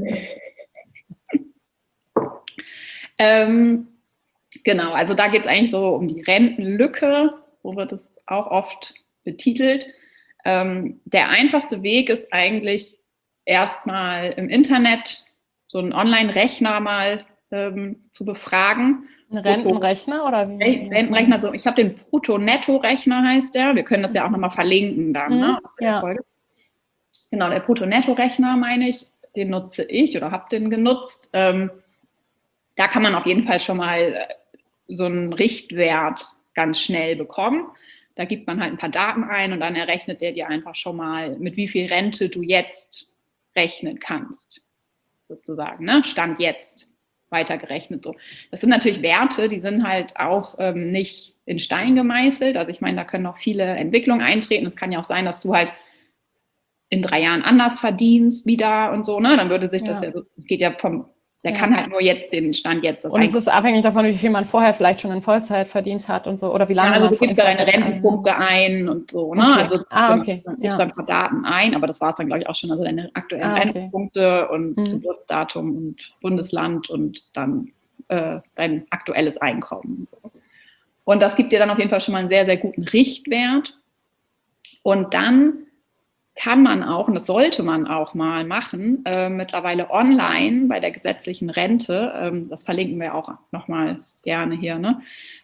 Speaker 2: Genau, also da geht es eigentlich so um die Rentenlücke, so wird es auch oft betitelt. Der einfachste Weg ist eigentlich erstmal im Internet so einen Online-Rechner mal zu befragen.
Speaker 1: Ein Rentenrechner oder wie?
Speaker 2: Rentenrechner, so, ich habe den Brutto-Netto-Rechner, heißt der. Wir können das ja auch nochmal verlinken dann. Ne, Folge. Genau, der Brutto-Netto-Rechner meine ich, den nutze ich oder habe den genutzt. Da kann man auf jeden Fall schon mal so einen Richtwert ganz schnell bekommen. Da gibt man halt ein paar Daten ein und dann errechnet der dir einfach schon mal, mit wie viel Rente du jetzt rechnen kannst, sozusagen, ne? Stand jetzt weitergerechnet. So. Das sind natürlich Werte, die sind halt auch nicht in Stein gemeißelt. Also ich meine, da können noch viele Entwicklungen eintreten. Es kann ja auch sein, dass du halt in 3 Jahren anders verdienst wieder und so, ne? Dann würde sich das es geht ja der kann halt nur jetzt den Stand jetzt.
Speaker 1: Und es ist abhängig davon, wie viel man vorher vielleicht schon in Vollzeit verdient hat und so, oder wie lange
Speaker 2: also
Speaker 1: man
Speaker 2: du gibst da deine Rentenpunkte ein und so, ne?
Speaker 1: Okay.
Speaker 2: Also du gibst da ein paar Daten ein, aber das war es dann, glaube ich, auch schon, also deine aktuellen Rentenpunkte und Geburtsdatum und Bundesland und dann dein aktuelles Einkommen. Und das gibt dir dann auf jeden Fall schon mal einen sehr, sehr guten Richtwert. Und dann kann man auch, und das sollte man auch mal machen, mittlerweile online bei der gesetzlichen Rente, das verlinken wir auch nochmal gerne hier, ne?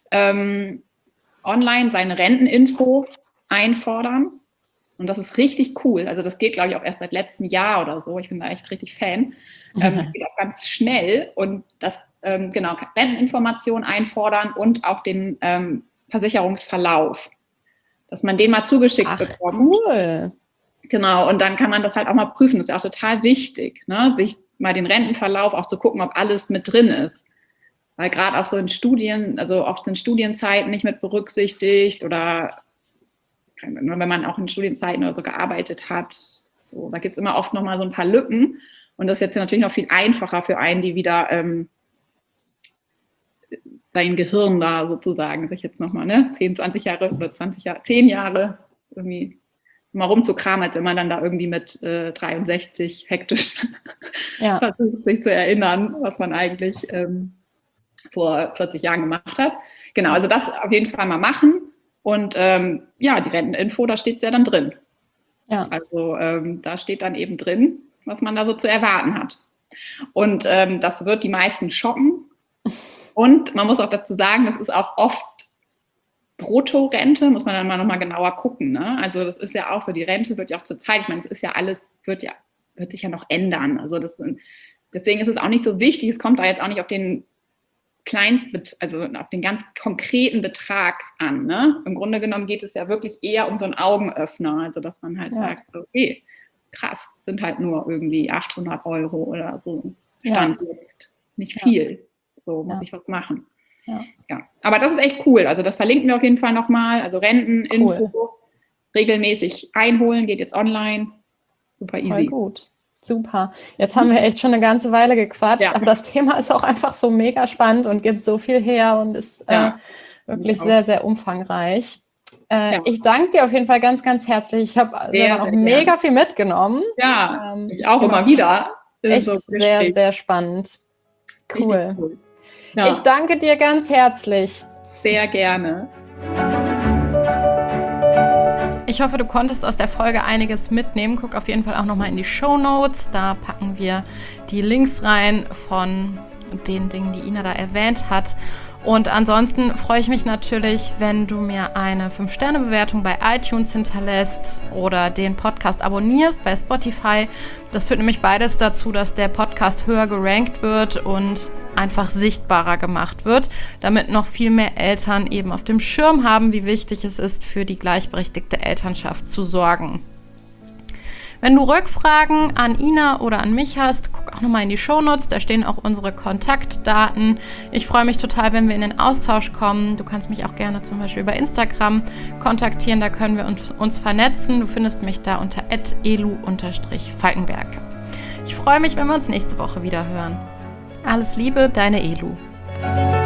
Speaker 2: Online seine Renteninfo einfordern. Und das ist richtig cool. Also das geht, glaube ich, auch erst seit letztem Jahr oder so. Ich bin da echt richtig Fan. Das geht auch ganz schnell. Und das, Renteninformation einfordern und auch den Versicherungsverlauf. Dass man den mal zugeschickt bekommt.
Speaker 1: Cool.
Speaker 2: Genau, und dann kann man das halt auch mal prüfen. Das ist ja auch total wichtig, ne? Sich mal den Rentenverlauf auch zu gucken, ob alles mit drin ist. Weil gerade auch so in Studien, also oft sind Studienzeiten nicht mit berücksichtigt oder wenn man auch in Studienzeiten oder so gearbeitet hat, so, da gibt es immer oft nochmal so ein paar Lücken. Und das ist jetzt natürlich noch viel einfacher für einen, die wieder sein Gehirn da sozusagen sich jetzt nochmal 10, 20 Jahre oder 20 Jahre, 10 Jahre irgendwie mal rumzukramen, als wenn man dann da irgendwie mit 63 hektisch versucht, sich zu erinnern, was man eigentlich vor 40 Jahren gemacht hat. Genau, also das auf jeden Fall mal machen. Und die Renteninfo, da steht es ja dann drin. Ja. Also da steht dann eben drin, was man da so zu erwarten hat. Und das wird die meisten schocken. Und man muss auch dazu sagen, das ist auch oft Bruttorente, muss man dann mal nochmal genauer gucken. Ne? Also das ist ja auch so, die Rente wird ja auch zur Zeit, ich meine, es ist ja alles, wird sich ja noch ändern. Also deswegen ist es auch nicht so wichtig, es kommt da jetzt auch nicht auf den also auf den ganz konkreten Betrag an. Ne? Im Grunde genommen geht es ja wirklich eher um so einen Augenöffner, also dass man halt sagt, okay, krass, sind halt nur irgendwie 800 € oder so, Stand jetzt, nicht viel, so muss ich was machen. Ja, aber das ist echt cool, also das verlinken wir auf jeden Fall nochmal, also Renteninfo regelmäßig einholen, geht jetzt online, super easy.
Speaker 1: Voll gut. Super. Jetzt haben wir echt schon eine ganze Weile gequatscht, aber das Thema ist auch einfach so mega spannend und gibt so viel her und ist wirklich sehr, sehr umfangreich. Ich danke dir auf jeden Fall ganz, ganz herzlich. Ich habe auch mega viel mitgenommen.
Speaker 2: Ja, ich auch immer wieder.
Speaker 1: Echt so sehr, sehr spannend. Cool. Ja. Ich danke dir ganz herzlich.
Speaker 2: Sehr gerne.
Speaker 1: Ich hoffe, du konntest aus der Folge einiges mitnehmen. Guck auf jeden Fall auch nochmal in die Shownotes. Da packen wir die Links rein von den Dingen, die Ina da erwähnt hat. Und ansonsten freue ich mich natürlich, wenn du mir eine 5-Sterne-Bewertung bei iTunes hinterlässt oder den Podcast abonnierst bei Spotify. Das führt nämlich beides dazu, dass der Podcast höher gerankt wird und einfach sichtbarer gemacht wird, damit noch viel mehr Eltern eben auf dem Schirm haben, wie wichtig es ist, für die gleichberechtigte Elternschaft zu sorgen. Wenn du Rückfragen an Ina oder an mich hast, guck auch nochmal in die Shownotes, da stehen auch unsere Kontaktdaten. Ich freue mich total, wenn wir in den Austausch kommen. Du kannst mich auch gerne zum Beispiel über Instagram kontaktieren, da können wir uns vernetzen. Du findest mich da unter @elu_falkenberg. Ich freue mich, wenn wir uns nächste Woche wieder hören. Alles Liebe, deine Elu.